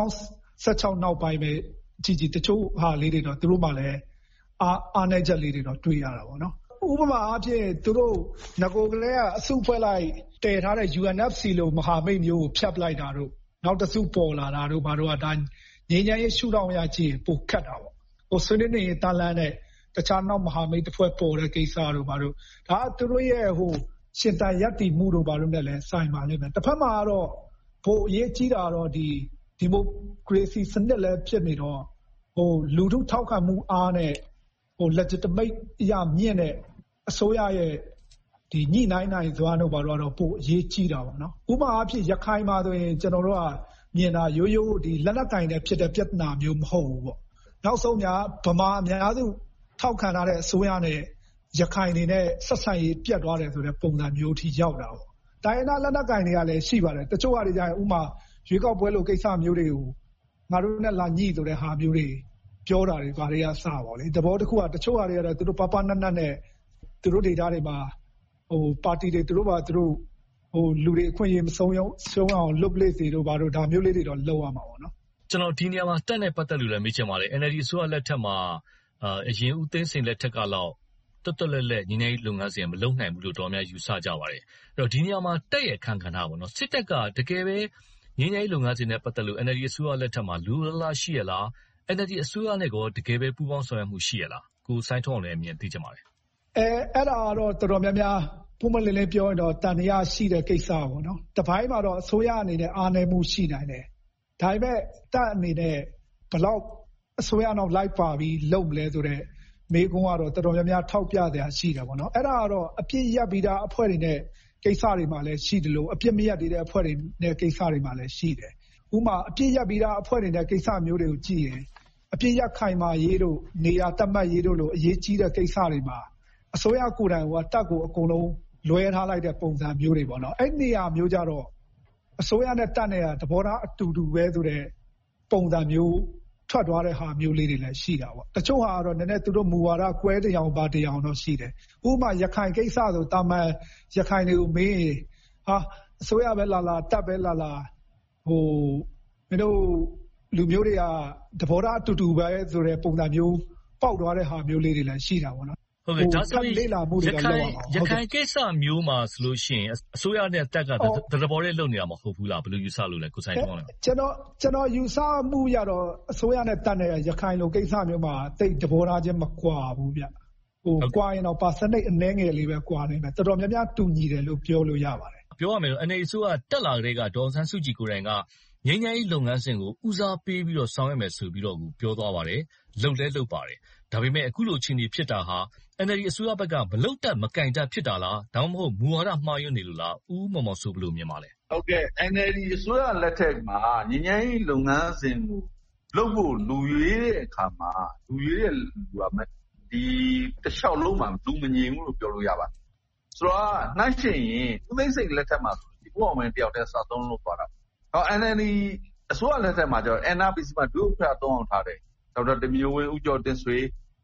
V: 2016နောက်ပိုင်းပဲကြည်တချို့ဟာလေးတွေတော့သူတို့မှလည်းအားနည်းချက်လေးတွေတော့တွေ့ရတာပေါ့နော်ဥပမာအားဖြင့်သူတို့ငကိုကလေးကအစုဖွဲ့လိုက်တည်ထားတဲ့ UNFC လို့မဟာမိတ်မျိုးကိုဖျက်လိုက်တာတို့နောက်တစ်စုပေါ်လာတာတို့ဘာတို့ကဒါငြိမ်းချမ်းရေးရှုထောင့်ရကြည့်ပိုခတ်တာပေါ့ဆွေးနွေးနေတာလန်းနဲ့တခြားနောက်မဟာမိတ်တစ်ဖွဲ့ပေါ်တဲ့ကိစ္စတို့ဘာတို့ဒါသူတို့ရဲ့ရှင်တန်ရပ်တည်မှုတို့ဘာလို့နဲ့လဲဆိုင်ပါလိမ့်မယ်တစ်ဖက်မှာတော့ပိုအရေးကြီးတာတော့ဒီမိုကရေစီစနစ်လည်းဖြစ်နေတော့လူထုထောက်ခံမှုအားနဲ့legitimate အရမြင့်တဲ့အစိုးရရဲ့ဒီညှိနှိုင်းနိုင်စွာတို့ဘာလို့တော့ပိုအရေးကြီးတာပေါ့နော်ဥပမာအဖြစ်ရခိုင်မှာဆိုရင်ကျွန်တော်တို့ကမြင်တာရိုးရိုးဒီလက်နက်ကင်နဲ့ဖြစ်တဲ့ပြဿနာမျိုးမဟုတ်ဘူးပေါ့နောက်ဆုံးများဗမာအများစုထောက်ခံထားတဲ့အစိုးရနဲ့ရခိုင်နေနဲ့ဆက်ဆံရေးပြတ်သွားတယ်ဆိုတဲ့ပုံစံမျိုးထိရောက်တာပေါ့တိုင်းရင်းသားလက်နက်ကင်တွေကလည်းရှိပါတယ်တချို့ဟာတွေကြရင်ဥမာရွေးကောက်ပွဲလိုကိစ္စမျိုးတွေကိုငါတို့နဲ့လာညှိဆိုတဲ့ဟာမျိုးတွေပြောတာတွေဘာတွေကစပါလေသဘောတစ်ခုကတချို့ဟာတွေကတော့သူတို့ပပနတ်နဲ့သူတို့ဒေတာတွေမှာပါတီတွေသူတို့လူတွေအခွင့်အရေးမဆုံးအောင်လုပ်ပလိစီတို့ဘာတို့ဒါမျိုးလေးတွေတော့လုပ်ရမှာပေါ့နော်
T: ကျွန်တော်ဒီနေရာမှာတက်နဲ့ပတ်သက်လို့လည်းမေးချင်ပါတယ် NLD အစိုးရလက်ထက်မှာအရင်ဦးသိန်းစိန်လက်ထက်ကလောက်တော်တော်လက်ညီနိုင်လုပ်ငန်းစဉ်မလုပ်နိုင်ဘူးလို့တော်များယူဆကြပါတယ်အဲ့တော့ဒီနေရာမှာတက်ရဲ့ခံခန္ဓာပေါ့နော်စစ်တပ်ကတကယ်ပဲညီနိုင်လုပ်ငန်းစဉ်နဲ့ပတ်သက်လို့ NLD အစိုးရလက်ထက်မှာလူလားရှိရလား NLD အစိုးရနဲ့ကောတကယ်ပဲပူးပေါင်းဆောင်ရွက်မှုရှိရလားကိုစိုင်းထွန်းအောင်လည်းအမြင်သိချင်ပါတယ်
V: အဲ့ဒါတော့တော်တော်များများပုံမှန်လေးပြောရင်တော့တန်တရားရှိတဲ့ကိစ္စပေါ့နော်တပိုင်းမှာတော့အစိုးရအနေနဲ့အားနည်းမှုရှိနိုင်တယ်ဒါပေမဲ့တပ်အနေနဲ့ဘလောက်အစိုးရနောက်လိုက်ပါပြီးလုပ်မလဲဆိုတော့မေးခွန်းကတော့တော်တော်များများထောက်ပြတဲ့အရှိတယ်ပေါ့နော်အဲ့ဒါကတော့အပြစ်ရက်ပြီးသားအဖွဲ့တွေနဲ့ကိစ္စတွေမှာလည်းရှိတယ်လို့အပြစ်မရက်သေးတဲ့အဖွဲ့တွေနဲ့ကိစ္စတွေမှာလည်းရှိတယ်ဥပမာအပြစ်ရက်ပြီးသားအဖွဲ့တွေနဲ့ကိစ္စမျိုးတွေကိုကြည့်ရင်အပြစ်ရက်ခိုင်မာရေးတို့နေရာတတ်မှတ်ရေးတို့လိုအရေးကြီးတဲ့ကိစ္စတွေမှာအစိုးရကိုယ်တိုင်ကတပ်ကိုအကုန်လုံးလွဲထားလိုက်တဲ့ပုံစံမျိုးတွေပေါ့နော်အဲ့နေရာမျိုးကြတော့အစိုးရနဲ့တပ်နဲ့သဘောထားအတူတူပဲဆိုတဲ့ပုံစံမျိုးထွက်သွားတဲ့ဟာမျိုးလေးတွေလည်းရှိတာပေါ့တချို့ဟာကတော့နည်းနည်းသူတို့မူဝါဒကွဲတရားပါတရားတော့ရှိတယ်ဥပမာရခိုင်ကိစ္စဆိုတာမှန်ရခိုင်တွေကိုမေးရင်ဟာအစိုးရပဲလာတပ်ပဲလာမင်းတို့လူမျိုးတွေကသဘောထားအတူတူပဲဆိုတဲ့ပုံစံမျိုးပေါက်သွားတဲ့ဟာမျိုးလေးတွေလည်းရှိတာပေါ့နော်
T: ဟုတ်ကဲ့ဒါဆိုရင်ရခိုင်ကိစ္စမျိုးမှာဆိုလို့ရှိရင်အစိုးရနဲ့တက်ကသဘောနဲ့လုပ်နေတာမဟုတ်ဘူးလားဘယ်လိုယူဆလို့လဲကိုဆိုင်ကောင်းလဲ
V: ကျွန်တော်ယူဆမှုရတော့အစိုးရနဲ့တက်နဲ့ရခိုင်လိုကိစ္စမျိုးမှာတိတ်သဘောထားချင်းမကွာဘူးဗျကွာရင်တော့ percentage အနည်းငယ်လေးပဲကွာနေမယ်တော်တော်များများတူညီတယ်လို့ပြောလို့ရပါတယ်
T: ပြောရမယ်လို့ NLD အစိုးရတက်လာတဲ့ကဒေါ်ဆန်းစုကြည်ကိုယ်တိုင်ကငြိမ်းချမ်းရေးလုပ်ငန်းစဉ်ကိုဦးစားပေးပြီးတော့ဆောင်ရွက်မယ်ဆိုပြီးတော့ပြောသွားပါတယ်လုပ်ပါတယ်ဒါပေမဲ့အခုလိုအခြေအနေဖြစ်တာဟာ NLD အစိုးရဘက်ကမလုတ်တက်မကင်တက်ဖြစ်တာလားဒါမှမဟုတ်မူဝါဒမှားယွင်းနေလို့လားဦးမောင်မောင်ဆိုဘယ်လိုမြင်ပါလဲ
U: ဟုတ်ကဲ့ NLD အစိုးရလက်ထက်မှာငြိမ်းချမ်းရေးလုပ်ငန်းစဉ်ကိုလုပ်ဖို့လူရွေးတဲ့အခါမှာလူရွေးတဲ့လူကဒီတစ်လျှောက်လုံးမှာလူမငြိမ်ဘူးလို့ပြောလို့ရပါတယ်ဆိုတော့နှိုင်းရှင်ရင်ဦးသိန်းစိန်လက်ထက်မှာဒီဦးအောင်မင်းတယောက်တည်းစသုံးလို့သွားတာဟော NLD အစိုးရလက်ထက်မှာကျတော့ NRPC မှာဒုဥက္ကဋ္ဌ3အောင်ထားတယ်ဒေါက်တာတမျိုးဝင်းဦးကျော်တင်ဆွေ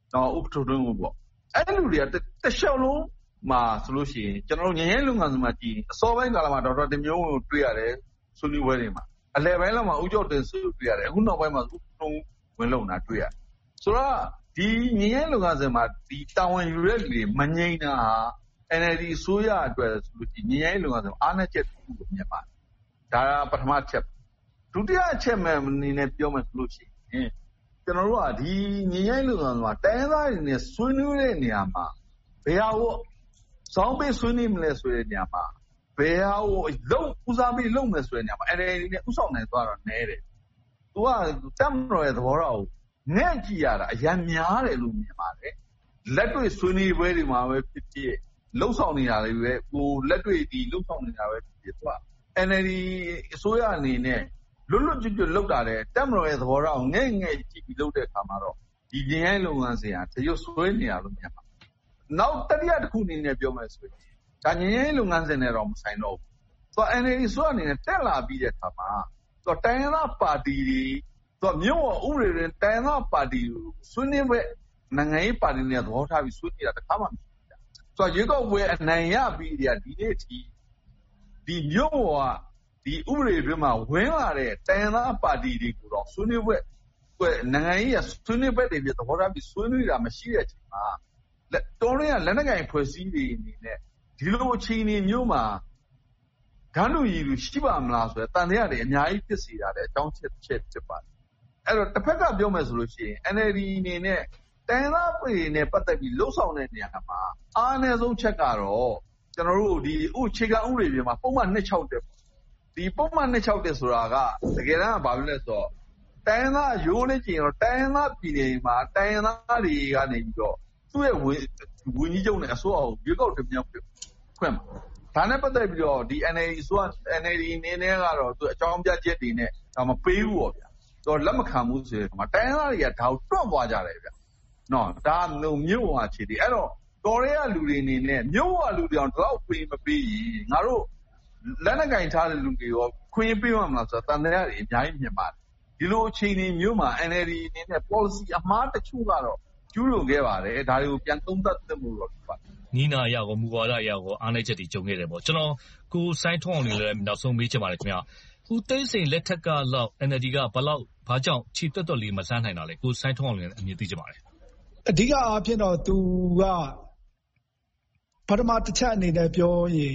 U: ဥက္ကဋ္ဌတွင်းကိုပေါ့အဲ့လူတွေကတစ်လျှောက်လုံးမှာဆိုလို့ရှိရင်ကျွန်တော်တို့ငြိမ်းချမ်းလုပ်ငန်းစဉ်မှာကြည့်အစောပိုင်းကာလမှာဒေါက်တာတင်မျိုးကိုတွေ့ရတယ်ဆွေးနွေးပွဲတွေမှာအလယ်ပိုင်းလောက်မှာဦးကျော်တင်ဆွေးတွေ့ရတယ်အခုနောက်ပိုင်းမှာဦးတုံးဝင်လုံတာတွေ့ရတယ်ဆိုတော့ဒီငြိမ်းချမ်းလုပ်ငန်းစဉ်မှာဒီတာဝန်ယူတဲ့လူတွေမငြိမ်းတာဟာ NLD အစိုးရအတွက်ဆိုလို့ဒီငြိမ်းချမ်းလုပ်ငန်းစဉ်အားနည်းချက်တစ်ခုကိုမြင်ပါတယ်ဒါကပထမချက်ဒုတိယအချက်မှအနေနဲ့ပြောမယ်ဆိုလို့ရှိရင်ကျွန်တော်တို့ကဒီငြိမ်းချမ်းလုပ်ငန်းစဉ်မှာတိုင်းသားတွေနဲ့ဆွေးနွေးတဲ့နေရာမှာဘယ်ဟာကိုစောင်းပေးဆွေးနွေးမလဲဆိုတဲ့နေရာမှာဘယ်ဟာကိုလုံးဦးစားပေးလုပ်မယ်ဆိုတဲ့နေရာမှာ NLD နဲ့ဥဆောင်နိုင်သွားတော့နည်းတယ်။သူကတက်မတော်ရဲ့သဘောထားကိုငဲ့ကြည့်ရတာအရင်များတယ်လို့မြင်ပါတယ်။လက်တွေ့ဆွေးနွေးပွဲတွေမှာပဲဖြစ်ဖြစ်လှုပ်ဆောင်နေတာတွေပဲကိုလက်တွေ့ဒီလှုပ်ဆောင်နေတာပဲဖြစ်ဖြစ်သူက NLD အစိုးရအနေနဲ့လွတ်လွတ်ကျွတ်ကျွတ်လုပ်တာတဲ့တက်မတော်ရဲ့သဘောထားကိုငဲ့ကြည့်ပြီးလုပ်တဲ့အခါမှာတော့ဒီငြိမ်းချမ်းလုပ်ငန်းစဉ်ဟာတရုတ်ဆွဲနေတာလို့မြင်ပါတယ်။နောက်တတိယတစ်ခုအနေနဲ့ပြောမယ်ဆိုရင်ဒါငြိမ်းချမ်းလုပ်ငန်းစဉ်နဲ့တော့မဆိုင်တော့ဘူး။သူက NLD ဆိုအနေနဲ့တက်လာပြီးတဲ့အခါမှာသူကတိုင်းရင်းသားပါတီတွေသူကမြို့ဝဥပဒေတွင်တိုင်းရင်းသားပါတီကိုဆွေးနွေးပွဲနိုင်ငံရေးပါတီတွေနဲ့သဘောထားပြီးဆွေးနွေးတာတစ်ခါမှမရှိဘူး။သူကရွေးကောက်ပွဲအနိုင်ရပြီးဒီနေ့ထိဒီမြို့ဝဒီဥပဒေတွင်မှာဝင်လာတဲ့တိုင်းရင်းသားပါတီတွေကိုတော့ဆွေးနွေးပွဲနိုင်ငံရေးရဆွေးနွေးပွဲတွေပြသဘောထားပြီးဆွေးနွေးတာမရှိတဲ့အချိန်မှာတော်ရင်းကလက်နက်ကိုင်ဖွဲ့စည်းတွေအနေနဲ့ဒီလိုအခြေအနေမျိုးမှာဓာတ်လူရည်လူရှိပါမလားဆိုတဲ့တန်တရားတွေအများကြီးဖြစ်စေတာတဲ့အကြောင်းချက်ဖြစ်ပါတယ်အဲ့တော့တစ်ဖက်ကပြောမယ်ဆိုလို့ရှိရင် NLD အနေနဲ့တိုင်းသားပြည်နဲ့ပတ်သက်ပြီးလှုပ်ဆောင်တဲ့နေရာမှာအားနည်းဆုံးချက်ကတော့ကျွန်တော်တို့ဒီအခြေခံဥပဒေပြင်မှာပုံမှန်261ဒီပုံမှန်261ဆိုတာကတကယ်တမ်းကဘာလို့လဲဆိုတော့တိုင်းသားရိုးနေကြရင်တော့တိုင်းသားပြည်နယ်မှာတိုင်းသားတွေကနေပြီးတော့သူ့ရဲ့ဝန်ကြီးချုပ်နဲ့အစိုးရကိုရွေးကောက်တင်မြှောက်ခွင့်ဒါနဲ့ပတ်သက်ပြီးတော့ဒီ NLD ဆို NLD အနေနဲ့ကတော့သူအကြောင်းပြချက်တွေနဲ့ဒါမပေးဘူးပေါ့ဗျာသူလက်မခံဘူးဆိုရင်တိုင်းသားတွေကဒါကိုတွန့်သွားကြတယ်ဗျာနော်ဒါမြို့ဝအခြေတည်အဲ့တော့တော်ရဲကလူတွေအနေနဲ့မြို့ဝလူတွေအောင်တော့ခွင့်မပေးရင်ငါတို့လက်နက်ကင်ထားတဲ့လူတွေရောခွင့်ပေးမှမလားဆိုတော့တန်တရားတွေအများကြီးမြင်ပါတယ်ဒီလိုအခြေအနေမျိုးမှာ NLD အနေနဲ့ policy အမှားတချို့ကတော့ကျူးလွန်ခဲ့ပါတယ်ဒါတွေကိုပြန်သုံးသပ်သင့်မှုတော့ဖြစ်ပါတယ်
T: နီးနာအရာကိုမူဝါဒအရာကိုအားနည်းချက်တွေကြုံခဲ့တယ်ပေါ့ကျွန်တော်ကိုစိုင်းထွန်းအောင်လည်းနောက်ဆုံးမေးချင်ပါတယ်ခင်ဗျာဦးသိန်းစိန်လက်ထက်ကလောက် NLD ကဘာကြောင့်ခြေတွက်တွက်လေးမဆန်းနိုင်တာလဲကိုစိုင်းထွန်းအောင်လည်းအမြင်သိချင်ပါတယ်
V: အဓိကအားဖြင့်တော့သူကပထမတစ်ချက်အနေနဲ့ပြောရင်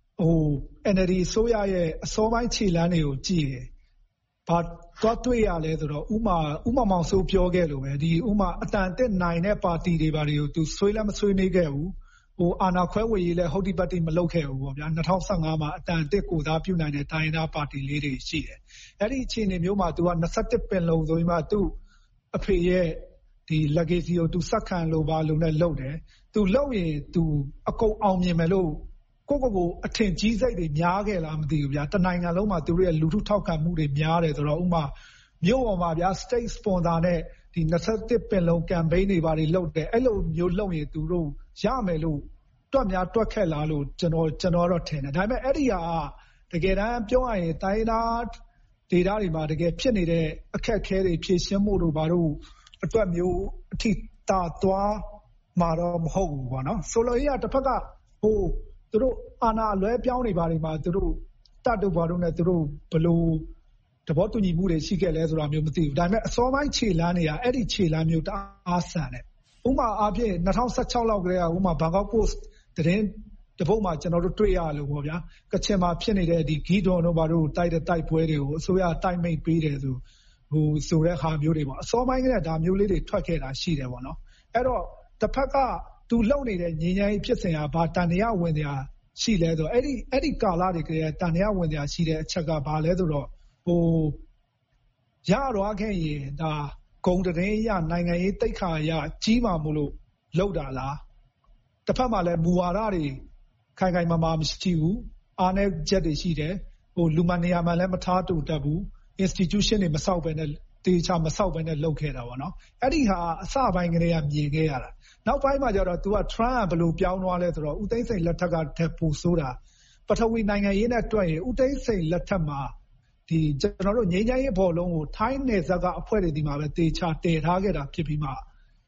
V: NLD ဆိုရရဲ့အစောပိုင်းခြေလမ်းတွေကိုကြည့်တယ်ဘာတော့တွေ့ရလဲဆိုတော့ဥမာမောင်စိုးပြောခဲ့လို့ပဲဒီဥမာအတန်တက်နိုင်တဲ့ပါတီတွေဘာတွေကိုသူဆွေးလည်းမဆွေးနွေးခဲ့ဘူးအာဏာခွဲဝေရေးလည်းဟုတ်ဒီပတ်တိမလုပ်ခဲ့ဘူးပေါ့ဗျာ2015မှာအတန်တက်ကိုသားပြုနိုင်တဲ့တိုင်းသားပါတီလေးတွေရှိတယ်အဲ့ဒီအခြေအနေမျိုးမှာသူက21ပင်လုံဆိုပြီးမှသူ့အဖေရဲ့ဒီ legacy ကိုသူစက္ကန့်လိုပါလို့နဲ့လုပ်တယ်သူလုပ်ရင်သူအကုန်အောင်မြင်မယ်လို့ကိုအထင်ကြီးစိတ်တွေများခဲ့လားမသိဘူးဗျာတနိုင်ငံလုံးမှာသူတို့ရဲ့လူထုထောက်ခံမှုတွေများတယ်ဆိုတော့ဥမာမြို့ပေါ်မှာဗျာ state sponsor နဲ့ဒီ21ပင်လုံ campaign တွေပါတွေလုပ်တယ်အဲ့လိုမျိုးလုပ်ရင်သူတို့ရမယ်လို့တွက်ခဲ့လားလို့ကျွန်တော်တော့ထင်တယ်ဒါပေမဲ့အဲ့ဒီဟာတကယ်တမ်းပြောရရင်တိုင်းသားဒေသတွေမှာတကယ်ဖြစ်နေတဲ့အခက်အခဲတွေဖြေရှင်းမှုတို့ဘာလို့အတွက်မျိုးအထိတာသွားမှာတော့မဟုတ်ဘူးပေါ့နော်ဆိုလိုရတစ်ဖက်ကသူတို့အာဏာလွဲပြောင်းနေပါလိမ့်မှာသူတို့တတ်တို့ဘာလို့နဲ့သူတို့ဘလို့သဘောတူညီမှုတွေရှိခဲ့လဲဆိုတာမျိုးမသိဘူးဒါပေမဲ့အစောပိုင်းခြေလမ်းတွေကအဲ့ဒီခြေလမ်းမျိုးတအားဆန်တယ်ဥမာအားဖြင့်2016လောက်ကလေးကဥမာဘန်ကောက်ပို့စ်သတင်းတပုတ်မှာကျွန်တော်တို့တွေ့ရလို့ပေါ့ဗျာကချင်မှာဖြစ်နေတဲ့ဒီဂီဒွန်တို့ဘာလို့တိုက်တဲ့တိုက်ပွဲတွေကိုအစိုးရတိုက်မိတ်ပေးတယ်ဆိုတဲ့ဟာမျိုးတွေပေါ့အစောပိုင်းကတည်းကဒါမျိုးလေးတွေထွက်ခဲ့တာရှိတယ်ပေါ့နော်အဲ့တော့တစ်ဖက်ကသူလုံနေတဲ့ငြိမ်းချမ်းရေးဖြစ်စဉ်ဟာဘာတန်တရားဝင်တရားရှိလဲဆိုအဲ့ဒီကာလတွေကတည်းကတန်တရားဝင်တရားရှိတဲ့အချက်ကဘာလဲဆိုတော့ရတော့ခဲ့ရင်ဒါဂုံတရင်ရနိုင်ငံရေးတိတ်ခါရကြီးမှမို့လို့လောက်တာလားတစ်ဖက်မှာလည်းမူဝါဒတွေခိုင်ခိုင်မာမာမရှိဘူးအားနည်းချက်တွေရှိတယ်လူမနေရာမှာလည်းမထားတူတတ်ဘူး institution တွေမဆောက်ပဲနဲ့တေချာမဆောက်ပဲနဲ့လုပ်ခဲ့တာပေါ့နော်အဲ့ဒီဟာအစပိုင်းကလေးကမြင်ခဲ့ရတာနောက်ပိုင်းမှာကျတော့ तू က Trump ဘယ်လိုပြောင်းသွားလဲဆိုတော့ဦးသိန်းစိန်လက်ထက်ကတက်ပို့ဆိုတာပထဝီနိုင်ငံရေးနဲ့တွက်ရင်ဦးသိန်းစိန်လက်ထက်မှာဒီကျွန်တော်တို့ငြိမ်းချမ်းရေးဘော်လုံးကိုထိုင်းနယ်စပ်ကအဖွဲ့တွေဒီမှာပဲတေချာတည်ထားခဲ့တာဖြစ်ပြီးမှ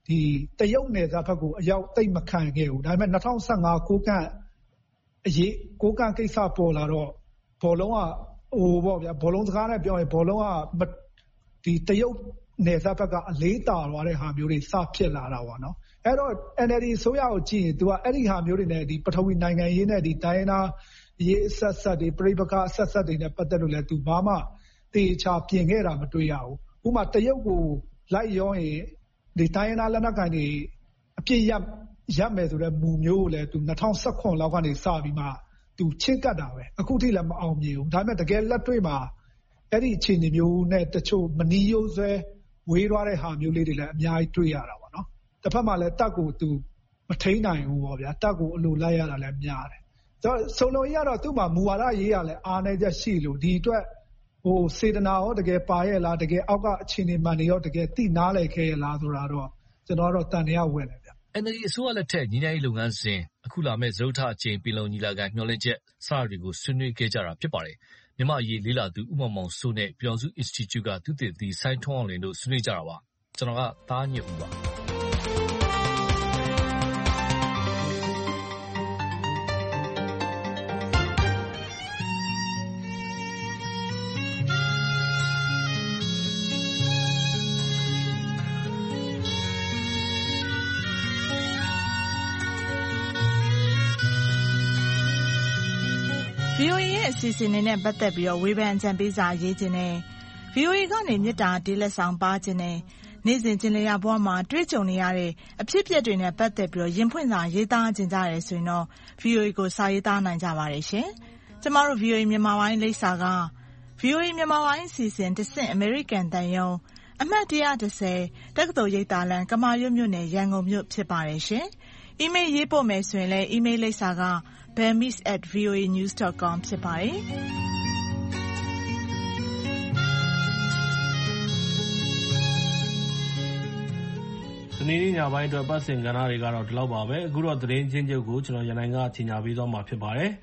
V: တရုတ်နယ်စပ်ဘက်ကိုအရောက်သိမ့်မခံခဲ့ဘူးဒါပေမဲ့2015ကိုကန့်ကိစ္စပေါ်လာတော့ဘောလုံးကပေါ့ဗျာဘောလုံးစကားနဲ့ပြောရင်ဘောလုံးကတရုတ်နယ်စပ်ဘက်ကအလေးတာသွားတဲ့ဟာမျိုးတွေစဖြစ်လာတာပေါ့နော်အဲ့တော့ NLD ဆိုရကိုကြည့်ရင် तू ကအဲ့ဒီဟာမျိုးတွေနဲ့ပထဝီနိုင်ငံရေးနဲ့တိုင်းရင်းသားရေးအဆက်တွေပြိပခအဆက်တွေနဲ့ပတ်သက်လို့လဲ तू ဘာမှတေချာပြင်ခဲ့တာမတွေ့ရဘူးဥပမာတရုတ်ကိုလိုက်ရောရင်တိုင်းရင်းသားလက်နက်ကိုင်တွေအပြည့်ရပ်မယ်ဆိုတဲ့မူမျိုးကိုလဲ तू 2019လောက်ကနေစပြီးမှ तू ချစ်ကတ်တာပဲအခုထိလည်းမအောင်မြင်ဘူးဒါပေမဲ့တကယ်လက်တွေ့မှာအဲ့ဒီအခြေအနေမျိုးနဲ့တချို့မနီးရိုးဆွဲဝေးသွားတဲ့ဟာမျိုးလေးတွေလည်းအများကြီးတွေ့ရတာပေါ့နော်တစ်ဖက်မှာလည်းတက်ကို तू မထိန်နိုင်ဘူးပေါ့ဗျာတက်ကိုအလိုလိုက်ရတာလည်းများတယ်ဆိုတော့စုံလုံးကြီးကတော့သူ့မှာမူဝါဒရေးရလဲအားနေချက်ရှိလို့ဒီအတွက်စေတနာရောတကယ်ပါရဲ့လားတကယ်အောက်ကအခြေအနေမှန်တွေရောတကယ်သိနားလည်ခဲ့ရဲ့လားဆိုတာတော့ကျွန်တော်ကတော့တန်တရားဝင်တယ်ဗျ
T: NLD အစိုးရလက်ထက်ညီနိုင်လုပ်ငန်းစဉ်အခုလာမဲ့ဇုတ်ထအချိန်ပြည်လုံးညီလာခံမျှော်လင့်ချက်စတာတွေကိုဆွေးနွေးခဲ့ကြတာဖြစ်ပါတယ်မြန်မာအရေးလေးလာသူဥမ္မာမောင်စိုးနဲ့ပြည်တော်စု Institute ကသူတည်တည်ဆိုင်းထွန်းအောင်လင်းတို့ဆွေးနွေးကြတာပါကျွန်တော်ကသားညွတ်ဦးပါ
C: VOA ရဲ့အစီအစဉ်နဲ့ပတ်သက်ပြီးဝေဖန်အကြံပေးစာရေးခြင်းနဲ့ VOA ကနေမြစ်တာတေးလက်ဆောင်ပါခြင်းနဲ့နေ့စဉ်ကျင်လည်ရဘဝမှာတွေ့ကြုံနေရတဲ့အဖြစ်အပျက်တွေနဲ့ပတ်သက်ပြီးရင်ဖွင့်စာရေးသားခြင်းကြရဲဆိုရင်တော့ VOA ကိုစာရေးသားနိုင်ကြပါတယ်ရှင်။ကျမတို့ VOA မြန်မာပိုင်းလိပ်စာက VOA မြန်မာပိုင်းအစီအစဉ်တဆင့်အမေရိကန်တန်ယုံအမှတ်130တက္ကသိုလ်ရိပ်သာလမ်းကမာရွတ်မြို့နယ်ရန်ကုန်မြို့ဖြစ်ပါတယ်ရှင်။အီးမေးလ်ရေးပို့မယ်ဆိုရင်လည်းအီးမေးလ်လိပ်စာကbammis@voanews.com ဖြစ်ပါတယ်။
A: ဒီနေ့ညပိုင်းအတွက်ပတ်စင်ကဏ္ဍတွေကတော့ဒီလောက်ပါပဲအခုတော့သတင်းချင်းချုပ်ကိုကျွန်တော်ရန်နိုင်ကကြီးညာပေးသွားမှာဖြစ်ပါတယ်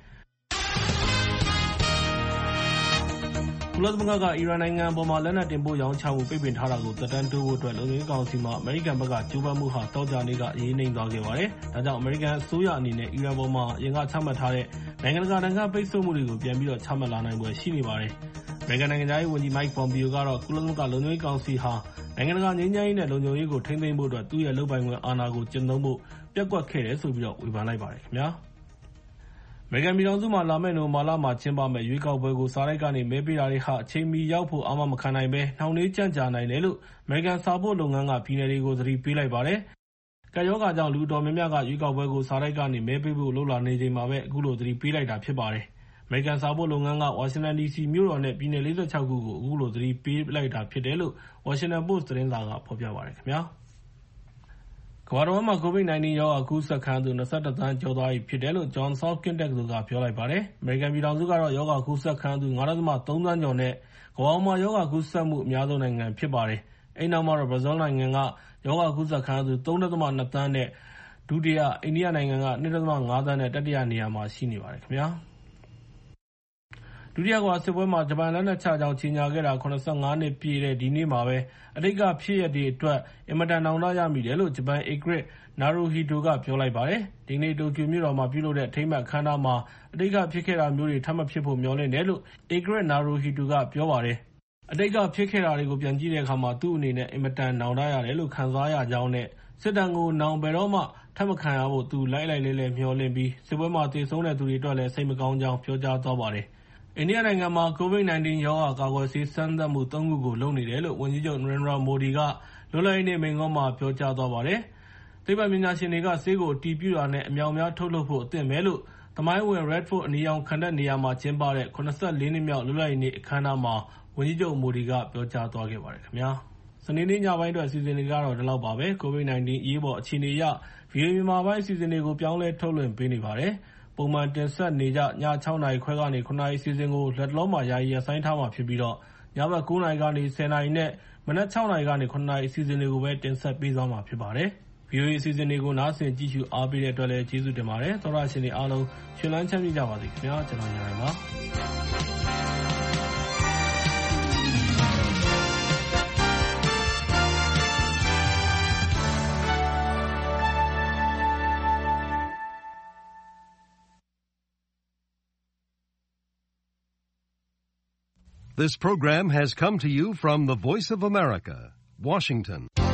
A: ကုလသမဂ္ဂကအီရန်နိုင်ငံအပေါ်မှာလက်နက်တင်ပို့ရောင်းချမှုပိတ်ပင်ထားတာကိုသက်တမ်းတိုးဖို့အတွက်လုံခြုံရေးကောင်စီမှာအမေရိကန်ဘက်ကကြိုးပမ်းမှုဟာတောက်ကြနေကအရေးနှိမ်သွားခဲ့ပါတယ်။ဒါကြောင့်အမေရိကန်အစိုးရအနေနဲ့အီရန်ပေါ်မှာအရင်ကချမှတ်ထားတဲ့နိုင်ငံတကာတန်ခါပိတ်ဆို့မှုတွေကိုပြန်ပြီးတော့ချမှတ်လာနိုင်ပွဲရှိနေပါတယ်။အမေရိကန်နိုင်ငံသားရေးဝန်ကြီး Mike Pompeo ကတော့ကုလသမဂ္ဂလုံခြုံရေးကောင်စီဟာနိုင်ငံတကာငြိမ်းချမ်းရေးနဲ့လုံခြုံရေးကိုထိန်းသိမ်းဖို့အတွက်သူ့ရဲ့လုပ်ပိုင်ခွင့်အာဏာကိုကျင့်သုံးဖို့ပျက်ကွက်ခဲ့တယ်ဆိုပြီးတော့ဝေဖန်လိုက်ပါတယ်ခင်ဗျာ။အမေရိကန်ပြည်ထောင်စုမှာလာမယ့်နိုဝင်ဘာလမှာကျင်းပမယ့်ရွေးကောက်ပွဲကိုစာတိုက်ကနေမဲပေးတာတွေဟာအချိန်မီရောက်ဖို့အာမမခံနိုင်ပဲနှောင့်နှေးကြန့်ကြာနိုင်တယ်လို့အမေရိကန်စာပို့လုပ်ငန်းကပြည်နယ်တွေကိုသတိပေးလိုက်ပါတယ်။ကပ်ရောဂါကြောင့်လူတော်များများကရွေးကောက်ပွဲကိုစာတိုက်ကနေမဲပေးဖို့လုပ်လာနေချိန်မှာပဲအခုလိုသတိပေးလိုက်တာဖြစ်ပါတယ်။အမေရိကန်စာပို့လုပ်ငန်းကဝါရှင်တန် DC မြို့တော်နဲ့ပြည်နယ်46ခုကိုအခုလိုသတိပေးလိုက်တာဖြစ်တယ်လို့ Washington Post သတင်းစာကဖော်ပြပါတယ်ခင်ဗျာ။ကမ္ဘာတော်မှာ COVID-19 ရောဂါကူးစက်ခံရသူ21သန်းကျော်သွားပြီဖြစ်တယ်လို့ Johns Hopkins တက္ကသိုလ်ကပြောလိုက်ပါတယ်။အမေရိကန်ပြည်ထောင်စုကတော့ရောဂါကူးစက်ခံရသူ 9.3 သန်းကျော်နဲ့ကမ္ဘာမှာရောဂါကူးစက်မှုအများဆုံးနိုင်ငံဖြစ်ပါတယ်။အဲဒီနောက်မှာတော့ Brazil နိုင်ငံကရောဂါကူးစက်ခံရသူ 3.2 သန်းနဲ့ဒုတိယအိန္ဒိယနိုင်ငံက 2.5 သန်းနဲ့တတိယနေရာမှာရှိနေပါတယ်ခင်ဗျာ။ဒုတိယကမ္ဘာစစ်ပွဲမှာဂျပန်လက်နက်ချကြောင်းကြေညာခဲ့တာ85နှစ်ပြည့်တဲ့ဒီနေ့မှာပဲအတိတ်ကဖြစ်ရပ်တွေအတွက်အင်မတန်နောင်တရမိတယ်လို့ဂျပန်ဧကရာဇ် Naruhito ကပြောလိုက်ပါတယ်။ဒီနေ့တိုကျိုမြို့တော်မှာပြုလုပ်တဲ့အထိမ်းအမှတ်အခမ်းအနားမှာအတိတ်ကဖြစ်ခဲ့တာမျိုးတွေထပ်မဖြစ်ဖို့မျှော်လင့်တယ်လို့ဧကရာဇ် Naruhito ကပြောပါတယ်။အတိတ်ကဖြစ်ခဲ့တာတွေကိုပြန်ကြည့်တဲ့အခါမှာသူ့အနေနဲ့အင်မတန်နောင်တရတယ်လို့ခံစားရကြောင်းနဲ့စစ်တမ်းကိုနောင်ဘယ်တော့မှထပ်မခံရဖို့သူလိုက်လိုက်လဲလဲမျှော်လင့်ပြီးစစ်ပွဲမှာသေဆုံးတဲ့သူတွေအတွက်လည်းစိတ်မကောင်းကြောင်းပြောကြားသွားပါတယ်။အိန္ဒိယနိုင်ငံမှာ COVID-19 ရောဂါကာကွယ်ဆေးစမ်းသပ်မှု3ခုကိုလုပ်နေတယ်လို့ဝန်ကြီးချုပ် Narendra Modi ကလွတ်လပ်ရေးနေ့မိန့်ခွန်းမှာပြောကြားသွားပါတယ်။သိပ္ပံပညာရှင်တွေကဆေးကိုအတည်ပြုတာနဲ့အမြောက်အများထုတ်လုပ်ဖို့အသင့်ပဲလို့သမိုင်းဝင် Red Fort အနီရောင်ခံတပ်နေရာမှာကျင်းပတဲ့84နှစ်မြောက်လွတ်လပ်ရေးနေ့အခမ်းအနားမှာဝန်ကြီးချုပ် Modi ကပြောကြားသွားခဲ့ပါတယ်ခင်ဗျာ။စနေနေ့ညပိုင်းအတွက်အစီအစဉ်တွေကတော့ဒီလောက်ပါပဲ။ COVID-19 အရေးပေါ်အခြေအနေအရ VOA မြန်မာပိုင်းအစီအစဉ်တွေကိုပြောင်းလဲထုတ်လွှင့်ပေးနေပါတယ်။ပုံမှန်တင်ဆက်နေကြည6နာရီခွဲကနေ9နာရီအစီအစဉ်ကိုလက်တလုံးမှာယာယီရပ်ဆိုင်းထားမှာဖြစ်ပြီးတော့ညဘက်9နာရီကနေ10နာရီနဲ့မနက်6နာရီကနေ9နာရီအစီအစဉ်တွေကိုပဲတင်ဆက်ပေးသွားမှာဖြစ်ပါတယ်။ VOA အစီအစဉ်တွေကိုနားဆင်ကြည့်ရှုအားပေးတဲ့အတွက်လည်းကျေးဇူးတင်ပါတယ်။သောရရှင်တွေအားလုံးရှင်လန်းချမ်းမြေ့ကြပါစေခင်ဗျာ။ကျွန်တော်ညနေပါ။
B: This program has come to you from the Voice of America, Washington.